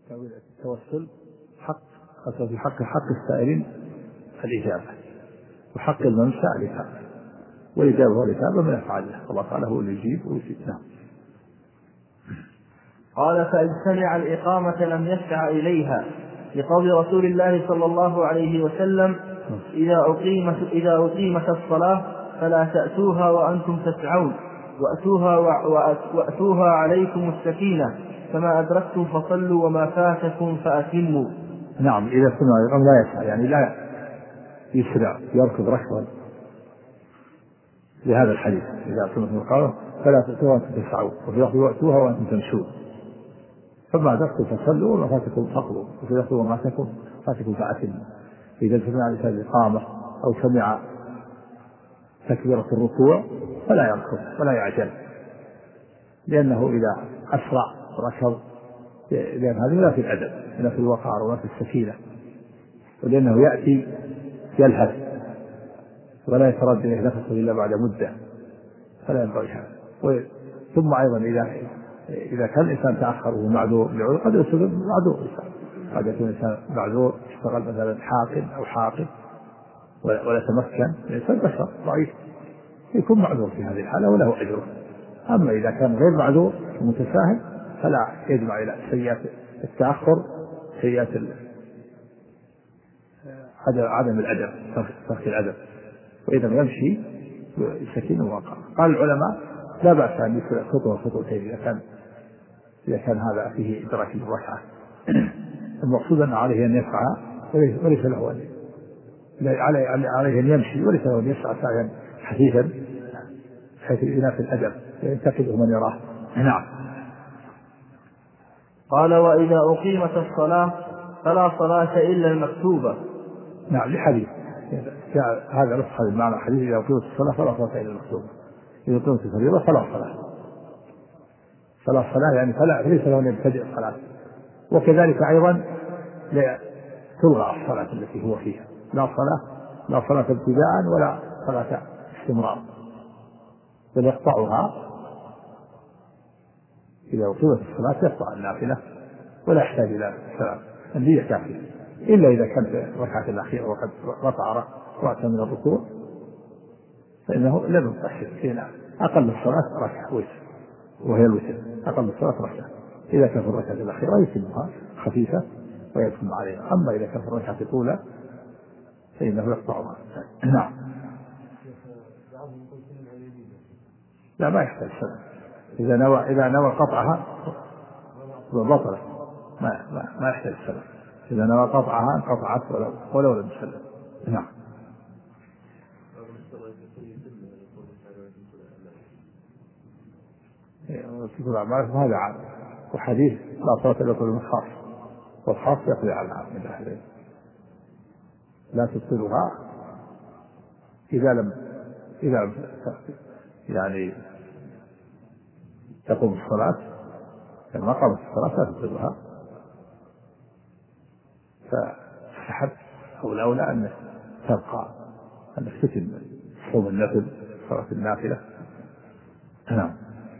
التوسل حق، في حق السائلين الإجابة، وحق المنسى الإثابة، والإجابة والإثابة من أفعاله، الله تعالى هو اللي يجيب ويجيب. نعم. قال: فإن سمع الإقامة لم يسع إليها، لقول رسول الله صلى الله عليه وسلم: إذا أقيمت الصلاة فلا تأتوها وأنتم تسعون، وأتوها عليكم السكينة، فما أدركتم فصلوا وما فاتكم فأتموا. نعم. إذا سمع الإقامة لا يسع، يعني لا يسرع يركض ركضا، لهذا الحديث: إذا أقيمت الإقامة فلا تأتوها وأنتم تسعون، وفي لفظ وأتوها وأنتم تمشون، فما أدركتم فصلوا وما فاتكم فاقضوا، وفي لفظ وما فاتكم فأتموا. إذا سمع الإقامة أو سمع تكبيرة الركوع فلا يركض ولا يعجل، لأنه إذا أسرع ركض، لأن هذه لا في الأدب، لا في الوقار ولا في السكينة، ولأنه يأتي يلهث ولا يتردد نفسه إلا بعد مدة، فلا ينبغي هذا. ثم أيضا إذا كان الإنسان تأخر وهو معذور، قد يصير معذور، قد يكون الإنسان معذور، اشتغل مثلا حاقن ولا تمكن، الإنسان بشر ضعيف، يكون معذور في هذه الحالة وله أجره. أما إذا كان غير معذور ومتساهل فلا يجمع إلى سيئات التأخر، سيئات عدم الأدب، ترك الأدب، وإذا يمشي سكين ووقار. قال العلماء: لا بأس أن يسرع خطوتين إذا كان هذا فيه إدراك الركعة. المقصود أن عليه أن يسعى، وليس له عليه أن يمشي، وليس له أن يسعى سعيا حثيثا حيث ينافي الأدب ينتقده من يراه. نعم. قال: وإذا أقيمت الصلاة فلا صلاة إلا المكتوبة. نعم، لحديث هذا نص هذا المعنى، حديث: إذا أقيمت الصلاة فلا صلاة إلا المكتوبة. إذا أقيمت الفريضة فلا صلاة، يعني فليس له أن يبتدئ الصلاة. وكذلك أيضا تلغى الصلاة التي هو فيها، لا صلاة ابتداء ولا صلاة استمرار، بل يقطعها. إذا أقيمت الصلاة يقطع النافلة ولا يحتاج إلى السلام، النية كافية، إلا إذا كانت الركعة الأخيرة وقد رفع رأسه من الركوع فإنه لم يؤخر. هنا أقل الصلاة ركعة وتر، وهي الوتر، أقل الصلاة ركعة. إذا كانت الركعة الأخيرة يتمها خفيفة ويتم عليها، أما إذا كانت الركعة الأولى فإنه يقطعها. نعم. لا، ما يحتاج سلام. إذا نوى قطعها بطلت، ما يحتاج السلام. إذا نوى قطعها انقطعت ولو لم يسلم. نعم. هذا عام، وحديث لا صلاة إلا كل خاص، والخاص يقضي على العام من أهله، لا تبطلها إذا لم يعني تقوم الصلاة، لما قامت الصلاة لا تبطلها، فاستحب أو الأولى أن تبقى، أن تتم صوم النفل، صلاة النافلة. نعم.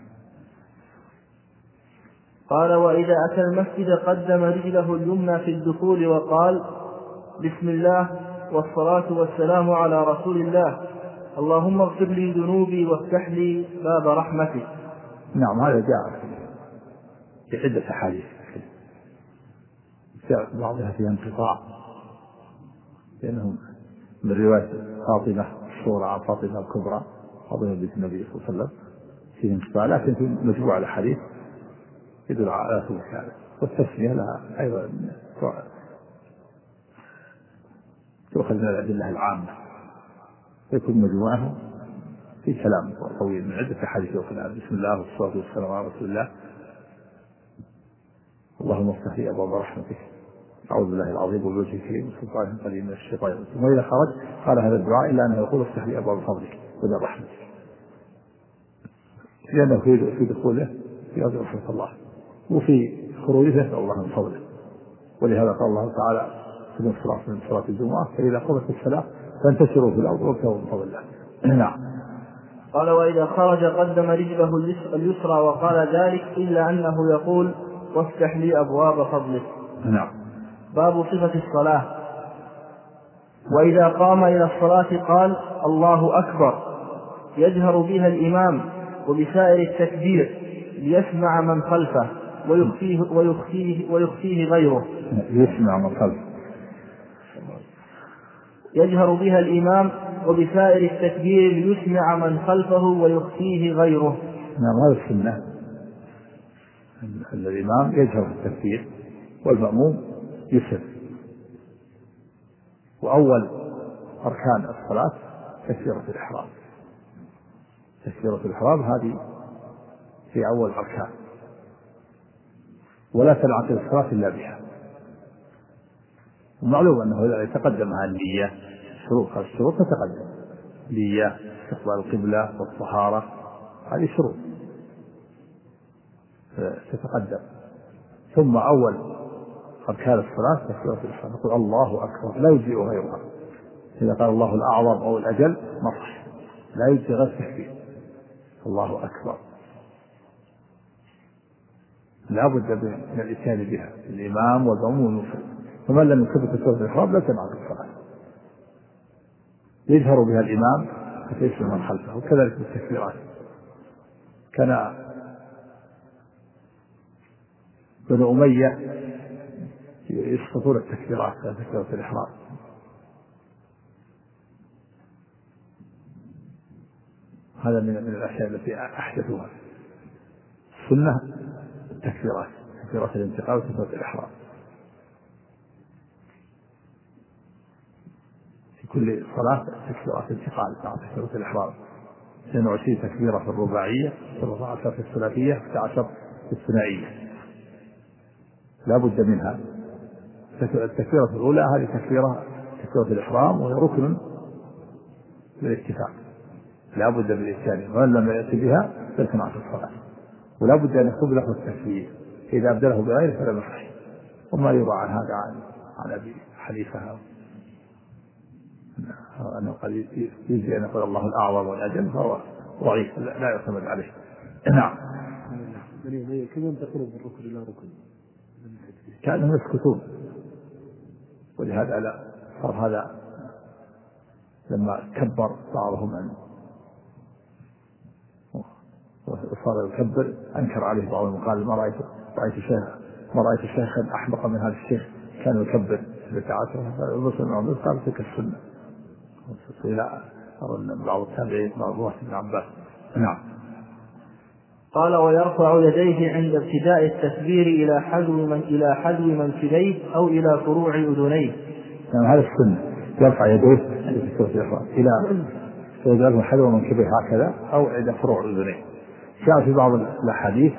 قال: وإذا أتى المسجد قدم رجله اليمنى في الدخول وقال: بسم الله والصلاة والسلام على رسول الله، اللهم اغفر لي ذنوبي وافتح لي باب رحمتك. نعم، هذا جاء في عدة أحاديث، جاءت بعضها فيها انقطاع، لأنهم من رواية فاطمة الصغرى عن فاطمة الكبرى، فاطمة بنت النبي صلى الله عليه وسلم، فيه انقطاع، لكن في مجموعة الأحاديث يدل على ثبوت هذا. والتسمية لها أيضا تؤخذ من الأدلة العامة، يكون مجموعها في كلام طويل من عدة أحاديث يؤخذها: بسم الله والصلاة والسلام على رسول الله، اللهم افتح لي أبواب رحمتك، أعوذ بالله العظيم وبوجهه الكريم وسلطانه القديم من الشيطان الرجيم. وإذا خرج قال هذا الدعاء إلا أنه يقول: افتح لي أبواب فضلك وباب رحمتك، لأنه في دخوله في أرض رحمة الله، وفي خروجه يسأل الله من فضله. ولهذا قال الله تعالى في صلاة الجمعة: فإذا قضت الصلاة فانتشروا في الأرض وابتغوا من فضل الله. نعم. قال: وإذا خرج قدم رجله اليسرى وقال ذلك، إلا أنه يقول: وافتح لي أبواب فضلك. نعم. باب صفة الصلاة. وإذا قام إلى الصلاة قال الله أكبر، يجهر بها الإمام وبسائر التكبير ليسمع من خلفه ويخفيه غيره. يسمع من خلفه. يجهر بها الإمام وبسائر التكبير ليسمع من خلفه ويخفيه غيره. نعم، هذا السنة. الإمام يجهر بالتكبير والمأموم يسر. وأول أركان الصلاة تكبيرة الإحرام. تكبيرة الإحرام هذه في أول أركان، ولا تنعقد الصلاة إلا بها. ومعلوم أنه إذا تقدمها النية الشروط تتقدم، نية، استقبال القبلة والطهارة، هذه شروط تتقدم. ثم أول أركان الصلاة تكبيرة الإحرام، يقول الله أكبر، لا يجزئ غيرها. إذا قال الله الأعظم أو الأجل نصح، لا يجزئ غير التكبير الله أكبر. لا بد من الإتيان بها الإمام والمأموم والمنفرد، فمن لم يكبر تكبيرة الإحرام لا تنعقد الصلاة. يجهر بها الإمام فيسمع من خلفه، وكذلك بالتكبيرات. كان بنو أمية يسقطون التكبيرات في تكبيرة الإحرام. هذا من الأشياء التي أحدثوها. السنة التكبيرات، تكبيرات الانتقال وتكبيرة الإحرام في كل صلاة، تكبيرات الانتقال مع تكبيرة الإحرام. 22 تكبيرة في الرباعية، 13 في الثلاثية، 11 في الثنائية، لا بد منها. التكبيرة الأولى هذه تكبيرة الإحرام، وهي ركن بالاتفاق، لا بد من الإتيان، ومن لم يأتي بها فلتنعقد الصلاة. ولا بد أن يكون له التكبير، إذا أبدله بغيره فلا يصح. وما يروى عن هذا عن أبي حنيفة أنه قد يجزي أن يقول الله الأعظم والأجل، فهو ضعيف لا يعتمد عليه. نعم. كيف ينتقلون من ركن إلى ركن؟ كانهم يسكتون، ولهذا لا صار هذا لما كبر بعضهم أن وصار يكبر أنكر عليه بعضهم، قال ما رأيت شيخا أحمق من هذا الشيخ كان يكبر بالتعاطف. فالرسول قال تلك السنة. إلى بعض التابعين بعض ابن عباس. نعم. قال ويرفع يديه عند ابتداء التكبير إلى حذو منكبيه أو إلى فروع أذنيه. يعني هذا السنة، يرفع يديه عند تكبيرة الإحرام إلى فيجعله حذو منكبيه هكذا أو إلى فروع أذنيه. جاء في بعض الأحاديث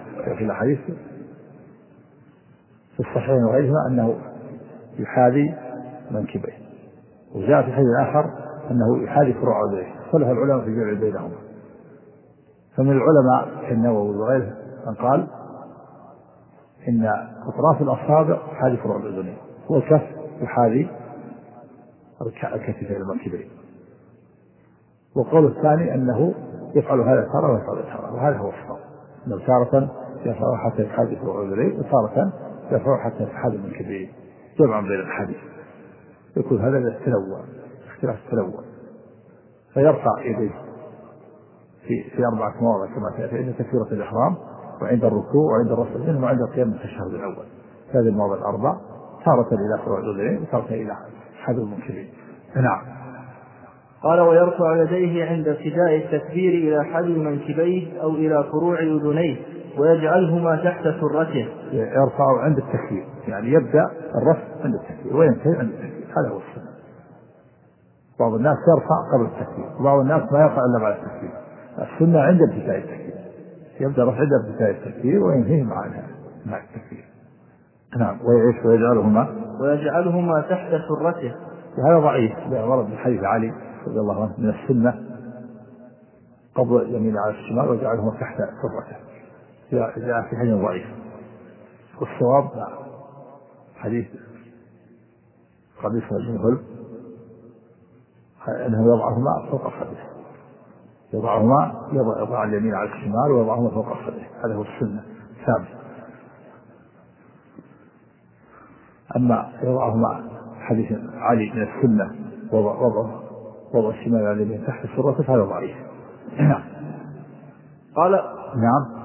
في الصحيحين وغيرهما أنه يحاذي منكبيه، وجاء في الحديث الآخر أنه يحاذي فروع أذنيه. اختلف العلماء في الجمع بينهما. فمن العلماء كالنووي وغيره من قال إن أطراف الأصابع يحاذي فروع الأذنين، والكف يحاذي الكتفين المنكبين. والقول الثاني أنه يفعل هذا تارة ويفعل تارة، وهذا هو الصواب، أنه تارة يفعل حتى يحاذي فروع الأذنين، وتارة يفعل حتى يحاذي المنكبين، جمعا بين الحديث. يكون هذا التنوع، اختلاف التنوع. فيرفع يديه في 4 مواضع كما سيأتي، عند تكبيرة الإحرام، وعند الركوع، وعند الرفع اليدين، وعند القيام من التشهد الأول. هذه المواضع الأربع، تارة إلى فروع الأذنين، وتارة إلى حذو المنكبين. نعم. قال ويرفع يديه عند ابتداء التكبير إلى حذو منكبيه أو إلى فروع أذنيه ويجعلهما تحت سرته. يرفع عند التكبير، يعني يبدأ الرفع عند التكبير وينتهي عند التكبير، هذا هو السنة. بعض الناس يرفع قبل التكبير، وبعض الناس ما يرفع إلا بعد التكبير. السنة عند ابتداء التكبير، يبدأ رفع عند ابتداء التكبير وينتهي مع التكبير. نعم. ويجعلهما تحت سرته. وهذا ضعيف، ورد من حديث علي رضي الله عنه من السنة قبض اليمين على الشمال وجعلهما تحت سرته، جاء في حديث ضعيف. والصواب حديث قبيصة بن هلب أنه يضعهما فوق صدره، يضع اليمين على الشمال ويضعهما فوق صدره، هذا هو السنة ثابت. أما يضعه مع حديث علي من السنة وضع الشمال على اليمين تحت السرة فهذا ضعيف. قال نعم.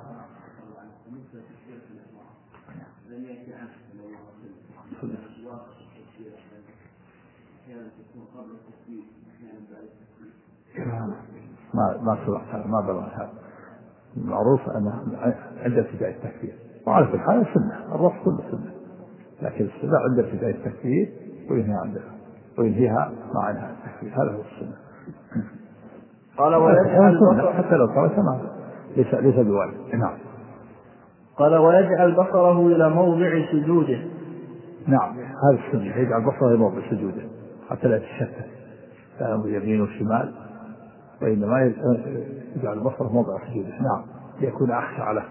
ما سمعت هذا، ما بلغ هذا. المعروف أنه عند ابتداء التكفير، وعلى كل حال السنة الرفض كله سنة، لكن السنة عند ابتداء التكفير وينهيها مع انهاء التكفير، هذا هو السنة. قال ويجعل حتى لو ترك ليس بواجب. نعم. قال ويجعل بصره إلى موضع سجوده. نعم هذا السنة، يجعل بصره إلى موضع سجوده حتى لا يتشتت، لا ينظر يمين وشمال، وإنما يجعل بصره موضع سجوده. نعم ليكون أخشع له.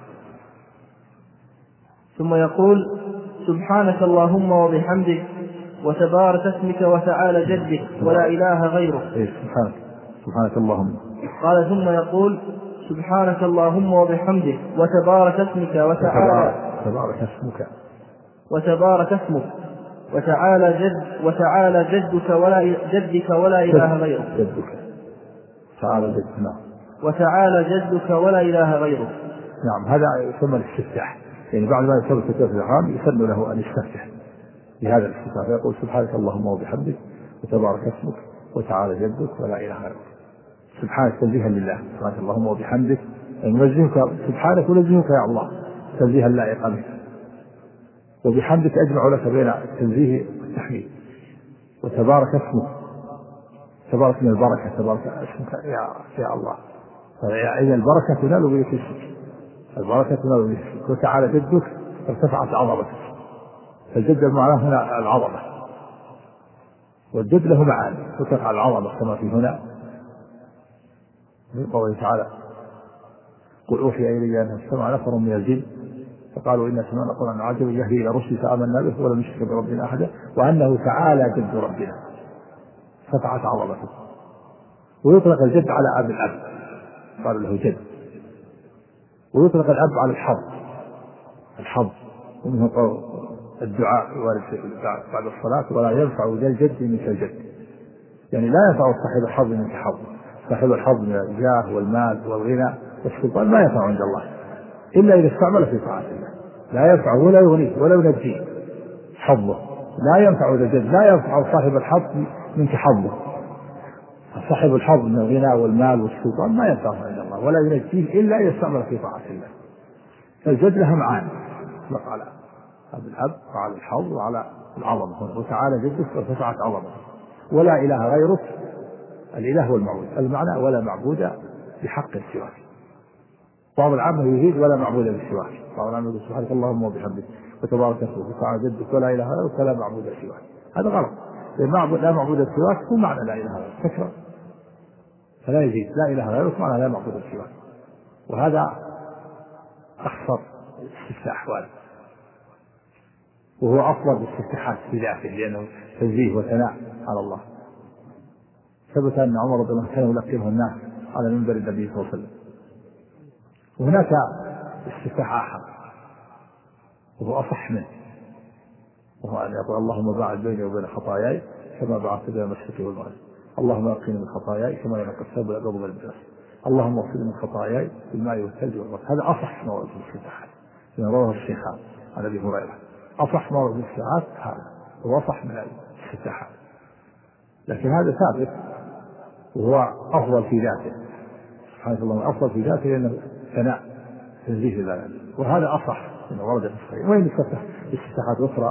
ثم يقول سبحانك اللهم وبحمدك وتبارك اسمك وتعالى جدك ولا إله غيرك. سبحانك اللهم. قال ثم يقول سبحانك اللهم وبحمدك وتبارك اسمك وتبارك اسمك وتعالى جدك ولا إله غيرك. وتعالى جدك ولا إله غيرك. نعم هذا يسمى الاستفتاح، يعني بعد ما يصل في الإحرام يسن له أن يستفتح بهذا الاستفتاح، فيقول سبحانك اللهم وبحمدك وتبارك اسمك وتعالى جدك ولا إله غيرك. سبحانك تنزيها لله، سبحانك اللهم وبحمدك، ننزهك سبحانك وننزهك يا الله تنزيها لائقا بك، وبحمدك أجمع لك بين التنزيه والتحميد. وتبارك اسمك، تبارك من البركة، تبارك اسمك يا الله، فإذا البركة تنال بك اسمك، البركة تنال بك اسمك. وتعالى جدك ارتفعت عظمتك، فالجد معناه هنا العظمة، والجد له معاني تطلق على العظمة كما في هنا من قوله تعالى قل أوحي إلي أنه استمع نفر من الجن فقالوا إن سمعنا قرآنا عجبا يهدي إلى رشد فآمنا به ولم نشرك بربنا أحدا وأنه تعالى جد ربنا، ارتفعت عظمته. ويطلق الجد على أب الأب، قالوا له جد. ويطلق الأب على الحظ، ومنه الدعاء بعد الصلاة ولا ينفع ذا الجد منك الجد، يعني لا ينفع صاحب الحظ منك حظ، صاحب الحظ من الجاه والمال والغنى والسلطان ما ينفع عند الله إلا إذا استعمل في طاعة الله، لا ينفع ولا يغنيه ولا ينجيه حظه، لا ينفع ذا الجد، لا ينفع صاحب الحظ منك حظه، صاحب الحظ من الغنى والمال والسلطان ما ينفعه عند الله ولا ينجيه إلا إذا استعمل في طاعة الله. فالجد لها معاني، يطلق على هذا الأب وعلى الحظ وعلى العظمة. وتعالى جدك وارتفعت عظمته ولا إله غيرك، الإله هو المعبود، المعنى ولا معبود بحق سواك. بعض العامة يريد ولا معبود بسواك، بعض العامة يقول سبحانك اللهم وبحمدك وتبارك اسمك وتعالى جدك ولا إله غيرك ولا معبود سواك. هذا غلط، لا معبود سواك هو معنى لا إله غيرك تكرر، فلا يزيد لا إله غيرك معنى لا معبود سواك، وهذا أخصر استفتاح واحد، وهو أفضل الاستفتاحات في ذاته لأنه تنزيه وثناء على الله. ثبت أن عمر رضي الله عنه كان يلقنه الناس على منبر النبي صلى الله عليه وسلم. وهناك استفتاح آخر وهو أصح منه، وهو أن يقول اللهم باعد بيني وبين خطاياي كما بعثت بين المشرق والمغرب، اللهم نقني من خطاياي كما ينقى الثوب الأبيض من الدنس، اللهم اغسلني من خطاياي بالماء والثلج والبرد. هذا أصح موارد الاستفتاحات، لأن رواه الشيخان عن أبي هريرة. أصح موارد الاستفتاحات هذا هو أصح من الاستفتاحات، لكن هذا ثابت وهو أفضل في ذاته، سبحانه الله أفضل في ذاته لأنه ثناء تنزيه لله، وهذا أصح من ورد في الصحيح. وين استفتاحات أخرى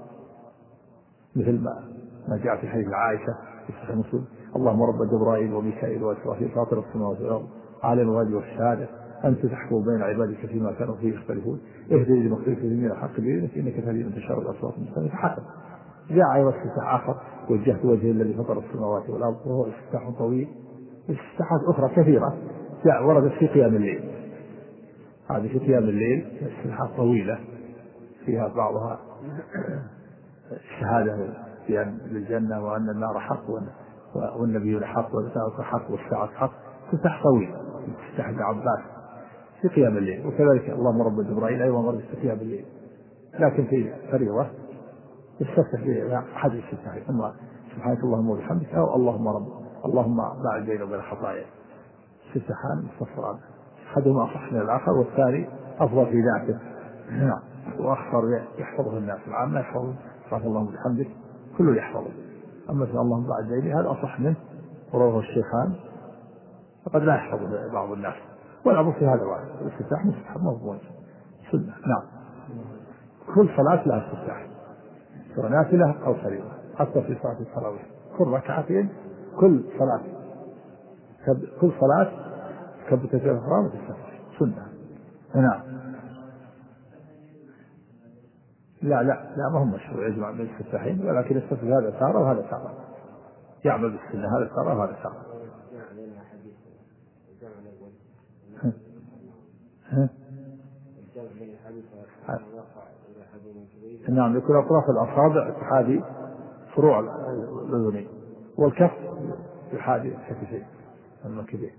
مثل ما جاء في حديث عائشة في صحيح مسلم اللهم رب جبرائيل وميكائيل وإسرافيل فاطر السماوات والأرض عالم الغيب والشهادة أنت تحكم بين عبادك فيما كانوا فيه يختلفون اهدني لما اختلف فيه من الحق بإذنك إنك تهدي من تشاء إلى صراط مستقيم. فحسب جاء أيضا استفتاح آخر وجهت وجهي الذي فطر السماوات والأرض، وهو استفتاح طويل. استفتاحات أخرى كثيرة جاء وردت في قيام الليل، هذه في قيام الليل استفتاحات طويلة فيها بعضها الشهادة للجنة وأن النار حق والنبي حق والساعة حق والساعة حق، استفتاح طويل استفتاح ابن عباس في قيام الليل. وكذلك اللهم رب جبرائيل أيضا ورد في قيام الليل، لكن في فريضة يستفتح بأحد الاستفتاحين، إما سبحانك اللهم وبحمدك أو اللهم باعد بيني وبين خطاياي. استفتاحان مستفسران، أحدهما أصح من الآخر والثاني أفضل في ذاته نعم وأخطر يحفظه الناس العامة، يحفظه سبحانك اللهم وبحمدك كله يحفظه. أما اللهم باعد بيني هذا أصح منه ورواه الشيخان، فقد لا يحفظه بعض الناس، والأمر في هذا واحد. الاستفتاح مستحب مضمون سنة. نعم كل صلاة لها استفتاح، سواء نافلة أو فريضة، حتى في صلاة التراويح كل ركعتين كل صلاة كبت الإحرام تستفتح سنة. نعم لا ما هم مشروع يجمع بين الاستفتاحين، ولكن يستفتح هذا تارة وهذا تارة، يعمل بالسنة هذا تارة وهذا تارة. نعم يكون أطراف الأصابع تحاذي فروع الأذنين، والكف يحاذي الكتفين المنكبين.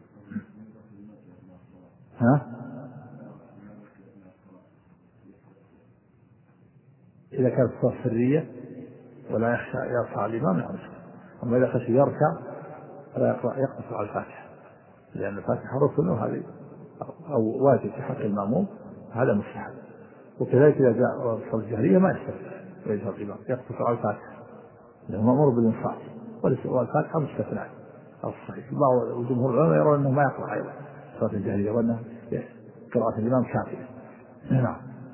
إذا كانت الصلاة سرية ولا يخشى يرفع الإمام يعرف، أما إذا خشي يركع فلا يقتصر على الفاتحة، لأن الفاتحة ركن وهذه أو واجب في حق المأموم، هذا مستحب. وكذلك إذا جاء الصلاة الجهرية ما يستفتح ويجهر الإمام، يقتصر على الفاتحة لأنه مأمور بالإنصات، والفاتحة مستثنى على الصحيح. بعض الجمهور العلماء يرون أنه ما يقرأ أيضا الصلاة الجهرية، وأنه قراءة الإمام كافية. نعم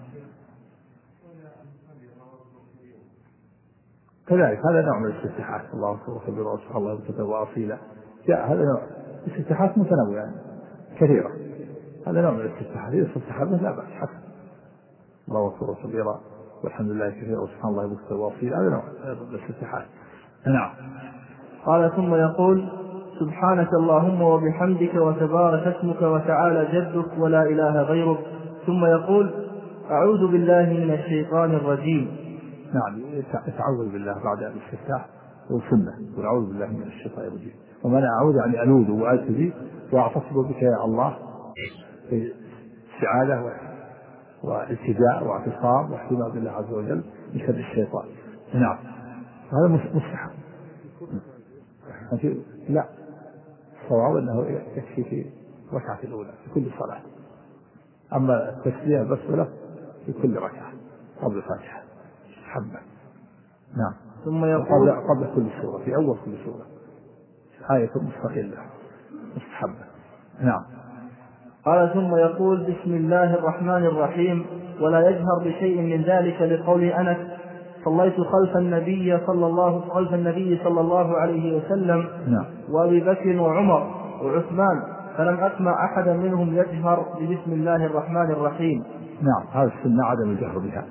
كذلك هذا نوع من الاستفتاحات، الله أكبر كبيرا وسبحان الله وكبر وأصيلا، جاء هذا نوع الاستفتاحات متنوعة يعني كثيرة، هذا نوع من الاستفتاحات. إذا استفتاح لا بأس حسن، الله أكبر كبيرا والحمد لله كثيرا وسبحان الله وكبر وأصيلا، هذا نوع من الاستفتاحات. نعم. قال ثم يقول سبحانك اللهم وبحمدك وتبارك اسمك وتعالى جدك ولا إله غيرك. ثم يقول أعوذ بالله من الشيطان الرجيم. نعم يتعوذ بالله بعد الاستفتاح والسنة، ونعوذ بالله من الشيطان الرجيم. ومن أعوذ يعني ألوذ وألتجي وأعتصم بك يا الله في استعاذة والتجاء واعتصام واحتماء بالله عز وجل من شر الشيطان. نعم هذا مستحب. لا الصواب أنه يكفي في الركعة الأولى في كل صلاة، أما التسبيح بسملة في كل ركعة قبل الفاتحة حبا. نعم ثم يقول قبل كل سورة في أول كل سورة آية مستقلة مستحبة. نعم. قال ثم يقول بسم الله الرحمن الرحيم ولا يجهر بشيء من ذلك لقول أنس صليت خلف النبي صلى الله عليه وسلم. نعم. وأبي بكر وعمر وعثمان فلم أسمع أحدا منهم يجهر ببسم الله الرحمن الرحيم. نعم هذا السنة عدم الجهر بها،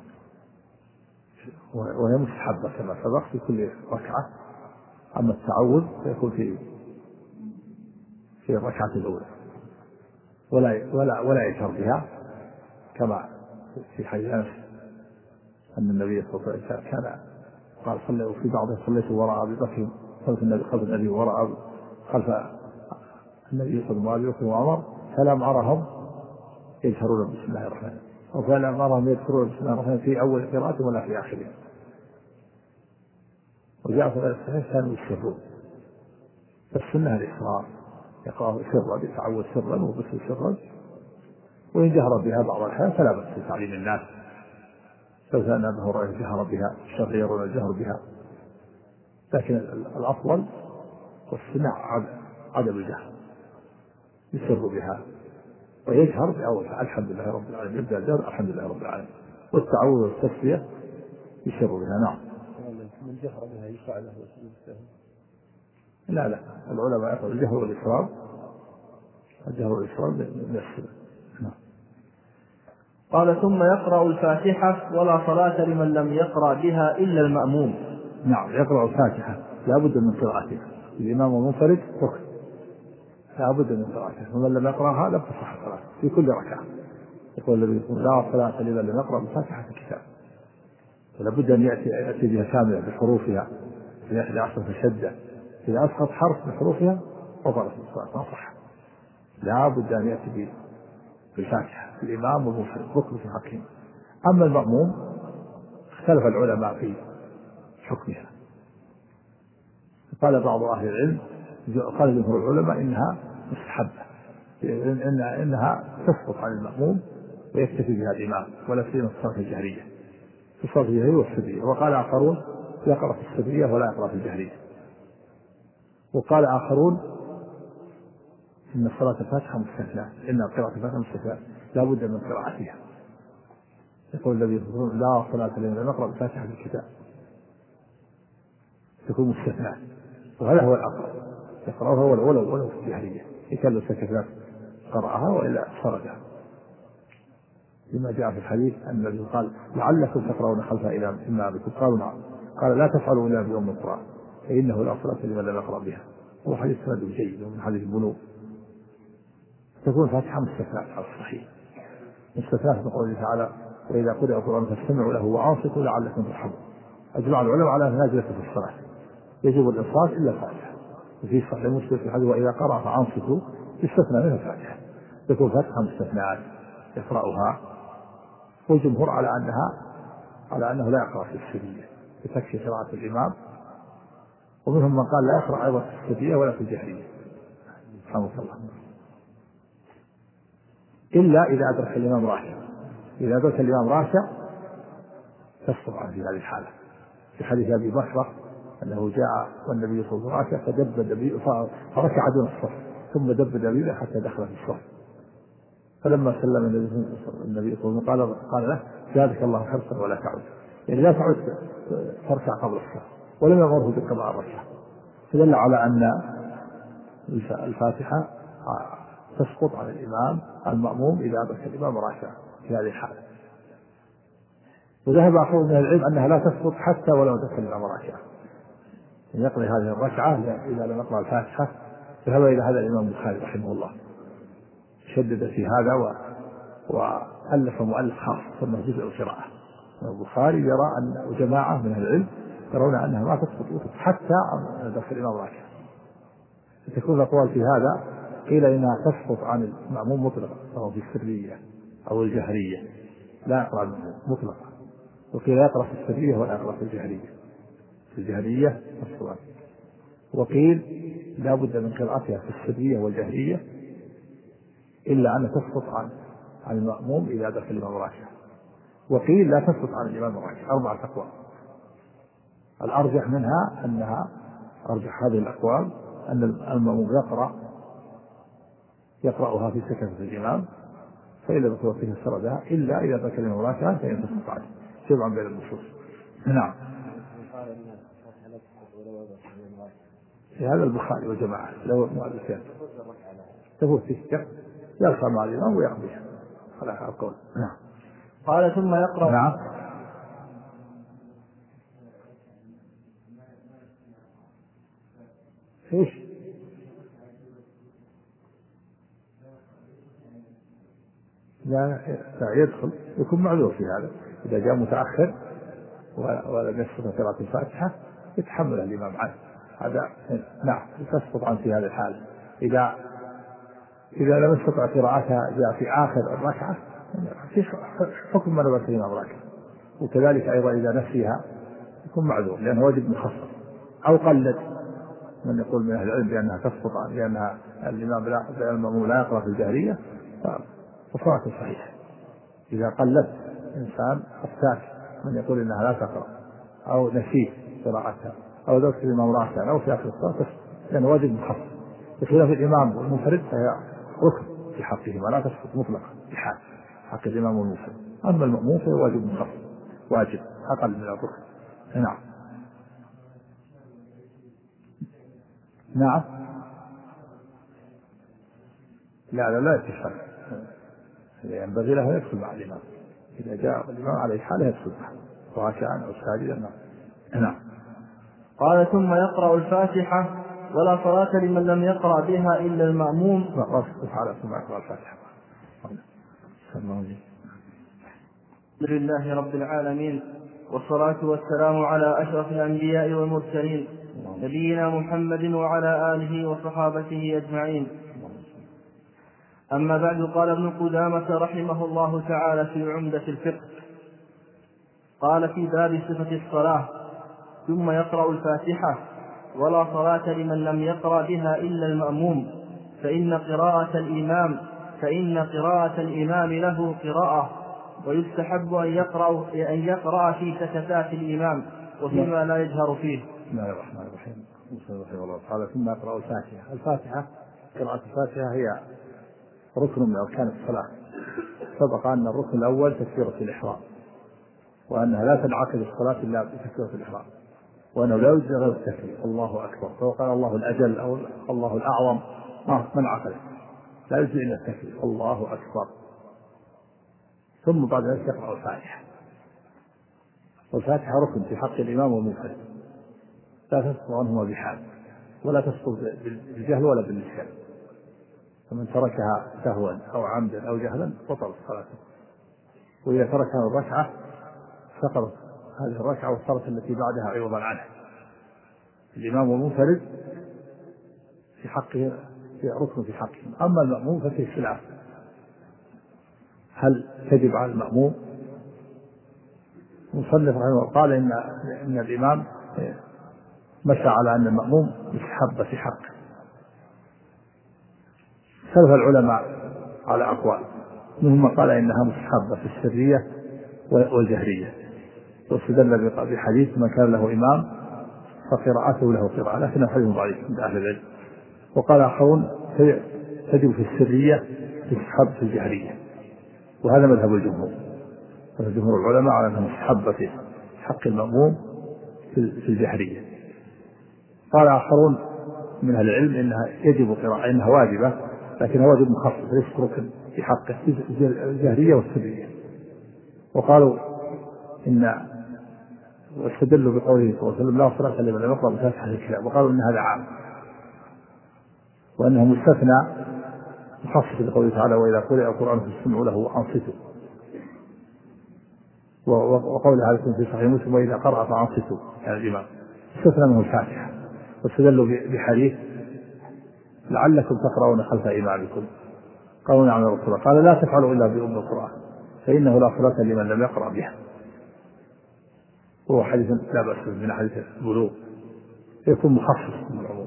وهي مستحبة كما سبق في كل ركعة. أما التعوذ فيكون في الركعة الأولى ولا يجهر بها، كما في حديث أنس أن النبي صلى الله عليه وسلم كان قال صلوا في بعضهم صليت وراء أبي بكر خلف النبي وراء خلف النبي صلى الله عليه وسلم وعمر فلم أرهم يجهرون بسم الله الرحمن الرحيم، وفلم أرهم يذكرون بسم الله الرحمن الرحيم في أول قراءة ولا في آخرها. وجاء في الصحيح كانوا يسرون، فالسنة الإسرار يقرأ سرا يتعوذ سرا وبسم سرا، وإن جهر بها بعض الأحيان فلا بأس في تعليم الناس، لو كان أبو هريرة جهر بها الشرعيون الجهر بها، لكن الأفضل والسنة عدم الجهر، يسر بها ويجهر بأول الحمد لله رب العالمين، يبدأ الجهر الحمد لله رب العالمين، والتعوذ والتسبيح يسر بها. نعم. من جهر بها يشفع له لا العلماء يقول الجهر والإسرار، الجهر والإسرار من السنة. نعم. قال ثم يقرأ الفاتحة ولا صلاة لمن لم يقرأ بها إلا المأموم. نعم يقرأ الفاتحة لا بد من قراءتها، الإمام المنفرد ركن لا بد من قراءتها، ومن لم يقرأها لم تصح صلاته في كل ركعة. يقول الذي يقول لا صلاة لمن لم يقرأ بفاتحة الكتاب، فلا بد أن يأتي بها كاملة بحروفها، في 11 شدة، إذا أسقط حرف بحروفها بطلت الصلاة ما صح، لا بد أن يأتي بالفاتحة الإمام والمنفرد ركن في حقهم. أما المأموم اختلف العلماء في حكمها. قال بعض أهل العلم، قال جمهور العلماء إنها مستحبة، إنها تسقط عن المأموم ويكتفي بها الإمام، ولا سيما في الصلاة الجهرية، في الصلاة الجهرية والسرية. وقال آخرون يقرأ في السرية ولا يقرأ في الجهرية. وقال آخرون إن صلاة الفاتحة مستثناة، إن قراءة الفاتحة مستثناة لا بد من قراءتها. يقول النبي صلى الله عليه وسلم لا صلاة لمن لم يقرأ الفاتحة في الكتاب، تكون مستثناة، وهذا هو الأقرب، يقرأها ولو في الجهرية، إن كان له سكتات قرأها وإلا سردها، لما جاء في الحديث أن النبي قال لعلكم تقرؤون خلف إمامكم، قالوا نعم، قال لا تفعلوا إلا بأم القرآن فإنه لا صلاة لمن لم يقرأ بها. هو حديث سند جيد ومن حديث البنوب. تكون فاتحة مستثناء على الصحيح، مستثناء من قوله تعالى وإذا قرئ القرآن فاستمعوا له وأنصتوا لعلكم ترحمون. أجمع العلماء على أنها نازلة في الصلاة، يجب الإنصات إلا الفاتحة. وفي صحيح مسلم في الحديث وإذا قرأ فأنصتوا يستثنى منها الفاتحة، تكون فاتحة مستثناءات يقرأها. والجمهور على أنه لا يقرأ في السرية، بتكفي قراءة الإمام. ومنهم من قال لا يقرأ أيضا في السرية ولا في الجهرية رحمه الله، إلا إذا أدرك الإمام راكع. إذا أدرك الإمام راكع تسقط عنه في هذه الحالة. في حديث أبي بكر أنه جاء والنبي صلى الله عليه وسلم فدب فركع دون الصف ثم دب دبيبه حتى دخل في الصف. فلما سلم النبي صلى الله عليه وسلم قال له زادك الله حرصا ولا تعود، يعني لا تعود تركع قبل الصف، ولم يمره بقضاء الركعة. فدل على أن الفاتحة تسقط على الإمام المأموم إذا أدرك الإمام راكعا في هذه الحالة. وذهب آخرون من العلم أنها لا تسقط حتى ولو أدرك الإمام راكعا، يقضي هذه الركعة إذا لم يقرأ الفاتحة. ذهب إلى هذا الإمام البخاري رحمه الله، شدد في هذا وألف مؤلف خاص ثم جزء القراءة. البخاري يرى أن وجماعة من العلم يرون أنها ما تسقط حتى أدرك الإمام راكعا. تكون الأقوال في هذا، قيل إنها تسقط عن المأموم مطلقا سواء في السرية أو الجهرية، لا يقرأ مطلقا. وقيل يقرأ في السرية ولا يقرأ في الجهرية، في الجهرية الصلاة. وقيل لا بد من قراءتها في السرية والجهرية إلا أن تسقط عن المأموم إذا أدرك الإمام راكعا. وقيل لا تسقط عن الإمام راكعا. 4 أقوال. الأرجح منها أرجح هذه الأقوال أن المأموم يقرأها في سكنة الإمام، فإذا ذكر فيه سردها إلا إذا أدرك الإمام راكعا فإن تسقط عنه، جمعا بين النصوص. نعم. في هذا البخاري وجماعة لو مؤلفين تفوت فيه يرفع مع الإمام ويقضيها على القول. نعم. قال ثم يقرأ. نعم. إيش؟ لا يدخل، يكون معذور في هذا. إذا جاء متأخر ولم يستطع قراءة الفاتحة يتحمل الإمام عنه، هذا نعم تسقط عنه في هذه الحالة. إذا لم يستطع قراءتها جاء في آخر الركعة في حكم من أدرك الإمام راكعا. وكذلك أيضا إذا نسيها يكون معذور لأنه واجب مخصص، أو قلد من يقول من أهل العلم بأنها تسقط لأنها الإمام لا يقرأ في الجهرية فصلاته صحيحة. إذا قلد إنسان أفتاك من يقول إنها لا تقرأ أو نسيه قراءتها أو ذكر الإمام راكعا أو في آخر الصلاة لأنه واجب مخصص، بخلاف الإمام والمنفرد فهي ركن في حقه ولا تسقط مطلقا في حق الإمام والمنفرد. أما المأموم فهو واجب مخصص، واجب أقل من الركن. نعم. نعم. لا يتفق، ينبغي له يدخل مع الإمام. إذا جاء الإمام عليه حاله يدخل معه راكعا أو ساجدا. نعم. قال ثم يقرأ الفاتحة ولا صلاة لمن لم يقرأ بها إلا المأموم. ثم يقرأ الفاتحة. الحمد لله رب العالمين، والصلاة والسلام على أشرف الأنبياء والمرسلين نبينا محمد وعلى آله وصحابته أجمعين. أما بعد، قال ابن قدامة رحمه الله تعالى في عمدة الفقه: قال في باب صفة الصلاة: ثم يقرأ الفاتحة، ولا صلاة لمن لم يقرأ بها إلا المأموم، فإن قراءة الإمام له قراءة، ويستحب أن يقرأ في سكتات الإمام وفيما لا يجهر فيه. بسم الله الرحمن الرحيم. رحمه الله تعالى. ثم يقرأ الفاتحة. قراءة الفاتحة هي ركن من أركان الصلاة. سبق أن الركن الأول تكبيرة الإحرام، وأنها لا تنعقد الصلاة إلا بتكبيرة الإحرام، وأنه لا يوجد غير التكبير الله أكبر، سواء قال الله الأجل أو الله الأعظم من عقد لا يوجد إلا التكبير الله أكبر. ثم بعد ذلك يقرأ الفاتحة. والفاتحة ركن في حق الإمام والمنفرد، لا تسقط عنهما بحال، ولا تسقط بالجهل ولا بالنسيان، فمن تركها سهوا أو عمدا أو جهلا بطلت صلاته. وإذا تركها الركعة سقطت هذه الركعة والصلاة التي بعدها عوضا عنها. الإمام والمنفرد في حقه في ركن في حقه. أما المأموم ففيه خلاف، هل تجب على المأموم؟ مصنف رحمه الله قال إن الإمام مشى على أن المأموم مستحب في حقه. اختلف العلماء على أقوال، منهم قال إنها مستحبة في السرية والجهرية، واستدل بحديث من كان له إمام فقراءته له قراءة، لكنه حديث ضعيف عند أهل العلم. وقال آخرون تجب في السرية تستحب في الجهرية، وهذا مذهب الجمهور. جمهور العلماء على أنها مستحبة في حق المأموم في الجهرية. قال آخرون من أهل العلم إنها يجب قراءة، إنها واجبة لكنها واجب مخصص ليس ركن في حقه في الجهرية والسرية. وقالوا واستدلوا بقوله صلى الله عليه وسلم: لا صلاة لمن لم يقرأ بفاتحة الكتاب، وقالوا إن هذا عام، وأنه مستثنى مخصص لقوله تعالى: وإذا قرئ القرآن فاستمعوا له وأنصتوا. وقول هذا في صحيح مسلم: وإذا قرأ فأنصتوا، يعني الإمام استثنى منه الفاتحة. واستدلوا بحديث: لعلكم تقرؤون خلف إمامكم. قالوا: نعم يا رسول الله. قال: لا تفعلوا إلا بأم القرآن فإنه لا صلاة لمن لم يقرأ بها. وهو حديث لا بأس به من حديث البلوغ، يكون مخصص من العموم،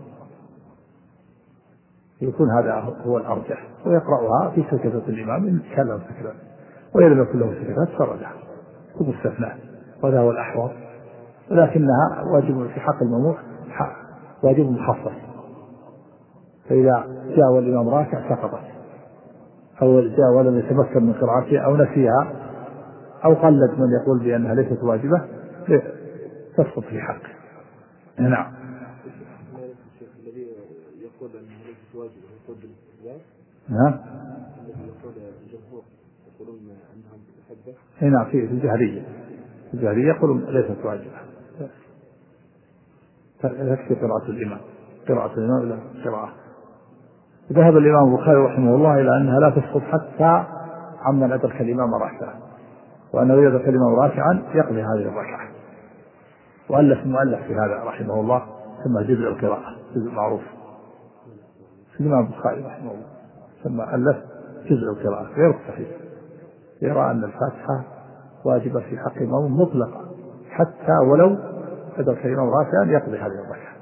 يكون هذا هو الأرجح. ويقرأها في سكتة الإمام إن تكلم سكتة، وإذا لم يكن له سكتات سردها يكون مستثنى، وهذا هو الأحوط. ولكنها واجب في حق الممنوع، واجب مخصص، فإذا جاء والإمام راكع سقطت، أو جاء ولم يتمكن من قراءتها أو نسيها أو قلد من يقول بأنها ليست واجبة تسقط في حقه. نعم. الذي يقول أنها ليست واجبة يقول بالاستحباب. نعم. الذي يقول الجمهور يقولون أنها مستحبة. نعم، في الجهرية يقولون ليست واجبة، تكفي قراءة الإمام إلى قراءة. ذهب الإمام البخاري رحمه الله إلى أنها لا تسقط حتى عمن أدرك الإمام راكعا، وأنه إذا أدرك الإمام راكعا يقضي هذه الركعة. وألف مؤلف في هذا رحمه الله ثم جزء القراءة، جزء معروف في الإمام البخاري رحمه الله، ثم ألف جزء القراءة غير صحيح، يرى أن الفاتحة واجبة في حق الإمام مطلقا حتى ولو أدرك الإمام راكعا يقضي هذه الركعة.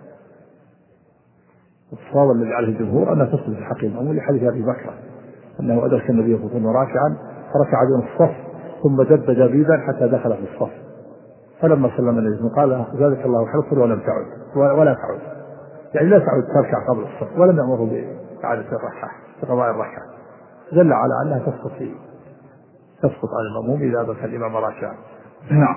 الصواب الذي عليه الجمهور أنها تسقط في حق الإمام لحديث أبي بكر أنه أدرك النبي صلى الله عليه وسلم راكعا فركع دون الصف ثم جد جبيبا حتى دخل في الصف، فلما سلم النبي قال: زادك الله حرصا ولا تعد، يعني لا تعد تركع قبل الصف، ولم يأمره بإعادة الركعة بقضاء الركعة، دل على أنها تسقط على المأموم إذا أدرك الإمام راكعا. نعم.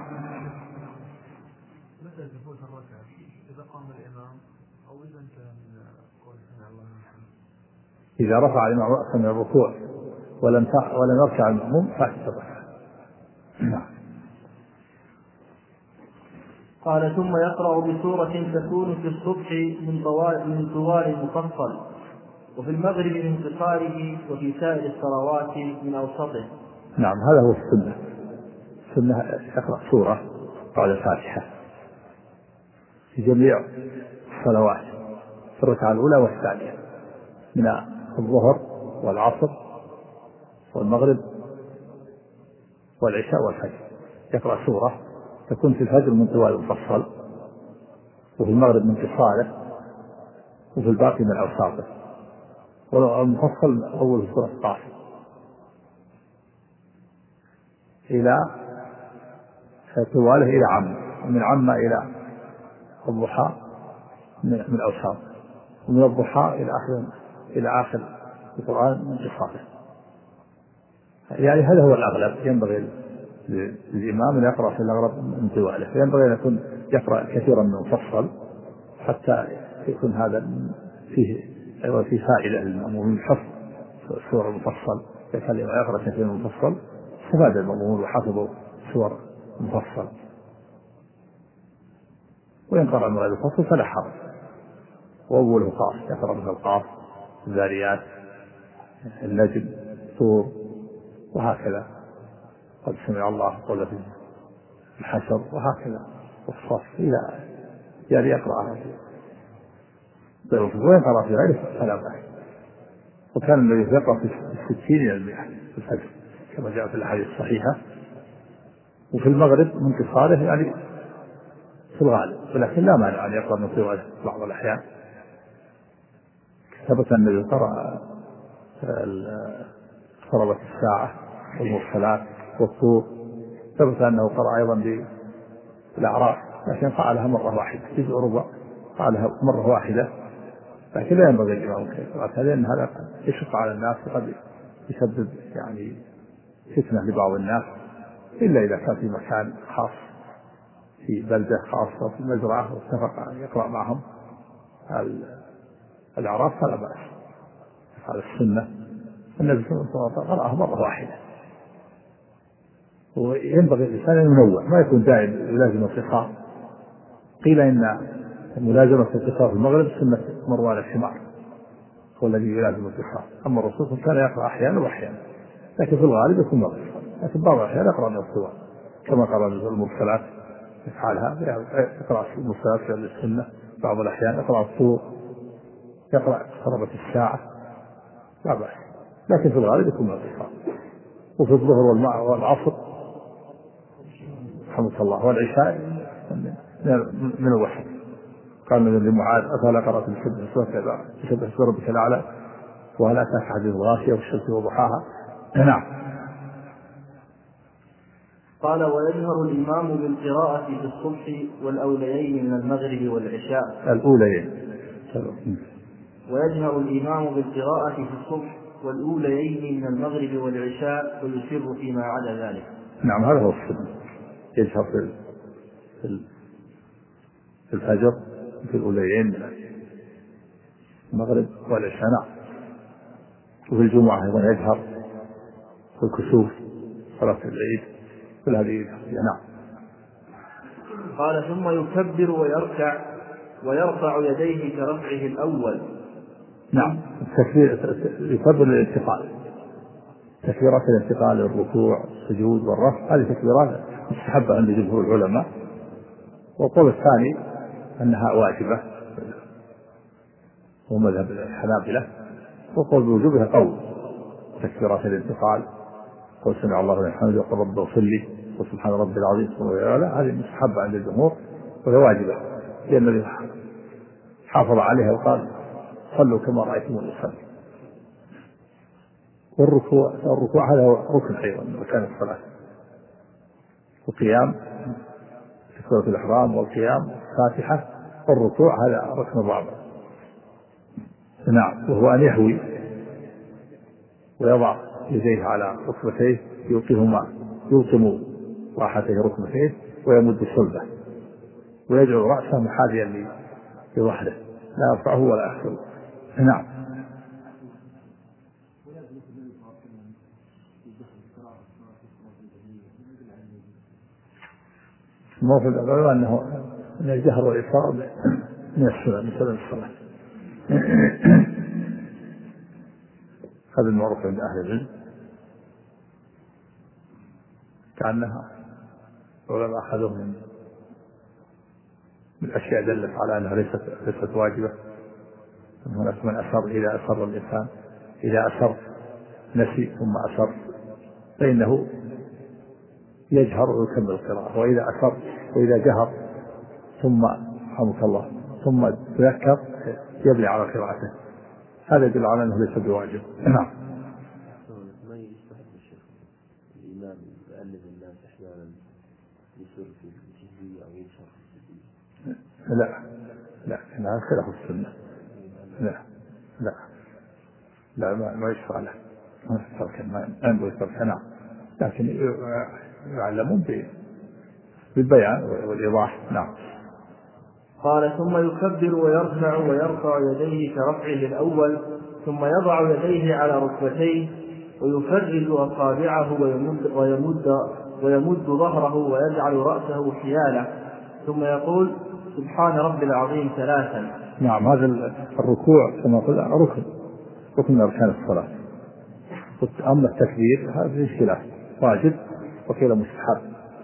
متى تفوت الركعة؟ إذا قام الإمام أو إذا انتهى من قول سمع الله لمن حمده. إذا رفع الإمام رأسه من الركوع ولم يركع المأموم فاتت الركعة. نعم. قال: ثم يقرأ بسورة تكون في الصبح من طوال المفصل، وفي المغرب من قصاره، وفي سائر الصلوات من أوسطه. نعم، هذا هو السنة يقرأ سورة بعد الفاتحة في جميع الصلوات في الركعة الأولى والثانية من الظهر والعصر والمغرب والعشاء والفجر، يقرأ سورة تكون في الفجر من طوال مفصل، وفي المغرب من قصاره، وفي الباقي من أوساطه. والمفصل أول سورة قاف إلى طواله إلى عم، ومن عم إلى الضحى من أوساط، ومن الضحى إلى آخر القرآن من قصاره. يعني هذا هو الأغلب. ينبغي للإمام أن يقرأ في الأغلب من طواله، فينبغي أن يكون يقرأ كثيرا من المفصل حتى يكون هذا فيه فائدة للمأمومين، حفظ سور المفصل. يخلي يقرأ كثير من المفصل استفاد المأمومون وحفظوا سور المفصل. وإن قرأ من غير المفصل فلا حرج، وأوله قاف يقرأ مثل القاف، الذاريات، النجم، طور، وهكذا قد سمع الله قول في الحشر، وهكذا والصف إلى يعني يقرأ. وإن قرأ في غيره فلا بأس. وكان الذي يقرأ في 60 إلى 100 في الفجر كما جاء في الأحاديث الصحيحة. وفي المغرب من قصاره يعني في الغالب، ولكن لا مانع أن يقرأ من طواله بعض الأحيان. ثبت أن الذي قرأ اقتربت الساعة والمرسلات والطور، ثبت أنه قرأ أيضا بالأعراف، لكن قالها مرة واحدة، جزء ربع قالها مرة واحدة. لكن لا ينبغي الإمام كيف، لأن هذا يشق على الناس وقد يسبب يعني فتنة لبعض الناس، إلا إذا كان في مكان خاص في بلدة خاصة في مزرعة واتفق أن يقرأ معهم الأعراف فلا بأس. هذا السنة. النبي صلى الله عليه وسلم قرأها مرة واحدة. وينبغي الإنسان أن ينوع، ما يكون دائم يلازم القصار. قيل إن ملازمة القصار في المغرب سنة مروان الحمار، هو الذي يلازم القصار. أما الرسول كان يقرأ أحيانا وأحيانا، لكن في الغالب يكون مغرب، لكن بعض الأحيان يقرأ من الطوال كما قرأ المرسلات يفعلها، يقرأ المرسلات في السنة. بعض الأحيان يقرأ الطور، يقرأ اقتربت الساعة، لا بأس، لكن في الغالب يكون من القصار. وفي الظهر والعصر رحمك الله والعشاء من الوسط. قال لمعاذ أفلا قرأت بسبح اسم ربك الأعلى وهل أتاك حديث الغاشية والشمس وضحاها. نعم. قال ويجهر الإمام بالقراءة في الصبح والأوليين من المغرب والعشاء. الأوليين. ويجهر الإمام بالقراءة في الصبح والأوليين من المغرب والعشاء ويسر فيما عدا ذلك. نعم هذا هو السنة، يجهر في الفجر في الأوليين من المغرب والعشاء. نعم. وفي الجمعة أيضا يجهر في الكسوف صلاة العيد كل هذه. نعم. قال ثم يكبر ويرفع يديه كرفعه الأول. نعم. يكبر الانتقال، تكبيرات الانتقال، الركوع السجود والرفع، هذه تكبيرات مستحبة عند جمهور العلماء. والقول الثاني أنها واجبة ومذهب الحنابلة، وقول بوجوبها قول تكبيرات الانتقال، قل سمع الله لمن حمده وقل رب اغفر لي وسبحان ربي العظيم، هذه مستحبة عند الجمهور وهي واجبة، لأن الذي حافظ عليها وقال صلوا كما رأيتموني أصلي. والركوع هذا هو ركن أيضا من أركان الصلاة، وقيام تكبيرة الإحرام والقيام الفاتحة، والركوع هذا ركن رابع. نعم. وهو أن يهوي ويضع يديه على ركبتيه، يلقم راحتيه ركبتيه ويمد صلبه، ويجعل رأسه محاذيا لظهره، لا يرفعه ولا يخفضه. نعم. الموافق الأول أنه من الجهر والإسراء من السنة، من سنن الصلاة. هذا المعروف عند أهل العلم، كأنها ولما أخذوه من الأشياء دلت على أنها ليست واجبة. هناك من أسر، إذا أسر الإنسان، إذا أسر نسي ثم أسر فإنه يجهر ويكمل القراءة، وإذا أسر وإذا جهر ثم رحمك الله ثم تذكر يبني على قراءته. هذا يدل على أنه ليس بواجب. نعم. ما يستحب الشيخ الإمام يؤلف الناس أحيانا يسر في التجديد أو ينشر في التجديد؟ لا هذا خلاف السنة. لا ما يشرع له، ما ينبغي تركه. نعم، لكن يعلمون بالبيان والإيضاح. نعم. قال ثم يكبر ويرفع يديه كرفعه الأول، ثم يضع يديه على ركبتيه ويفرج أصابعه ويمد ظهره ويجعل رأسه حياله، ثم يقول سبحان رب العظيم 3. نعم، هذا الركوع كما قلنا ركن من أركان الصلاة. أما التكبير هذا في خلاف، واجب وكذا مستحب.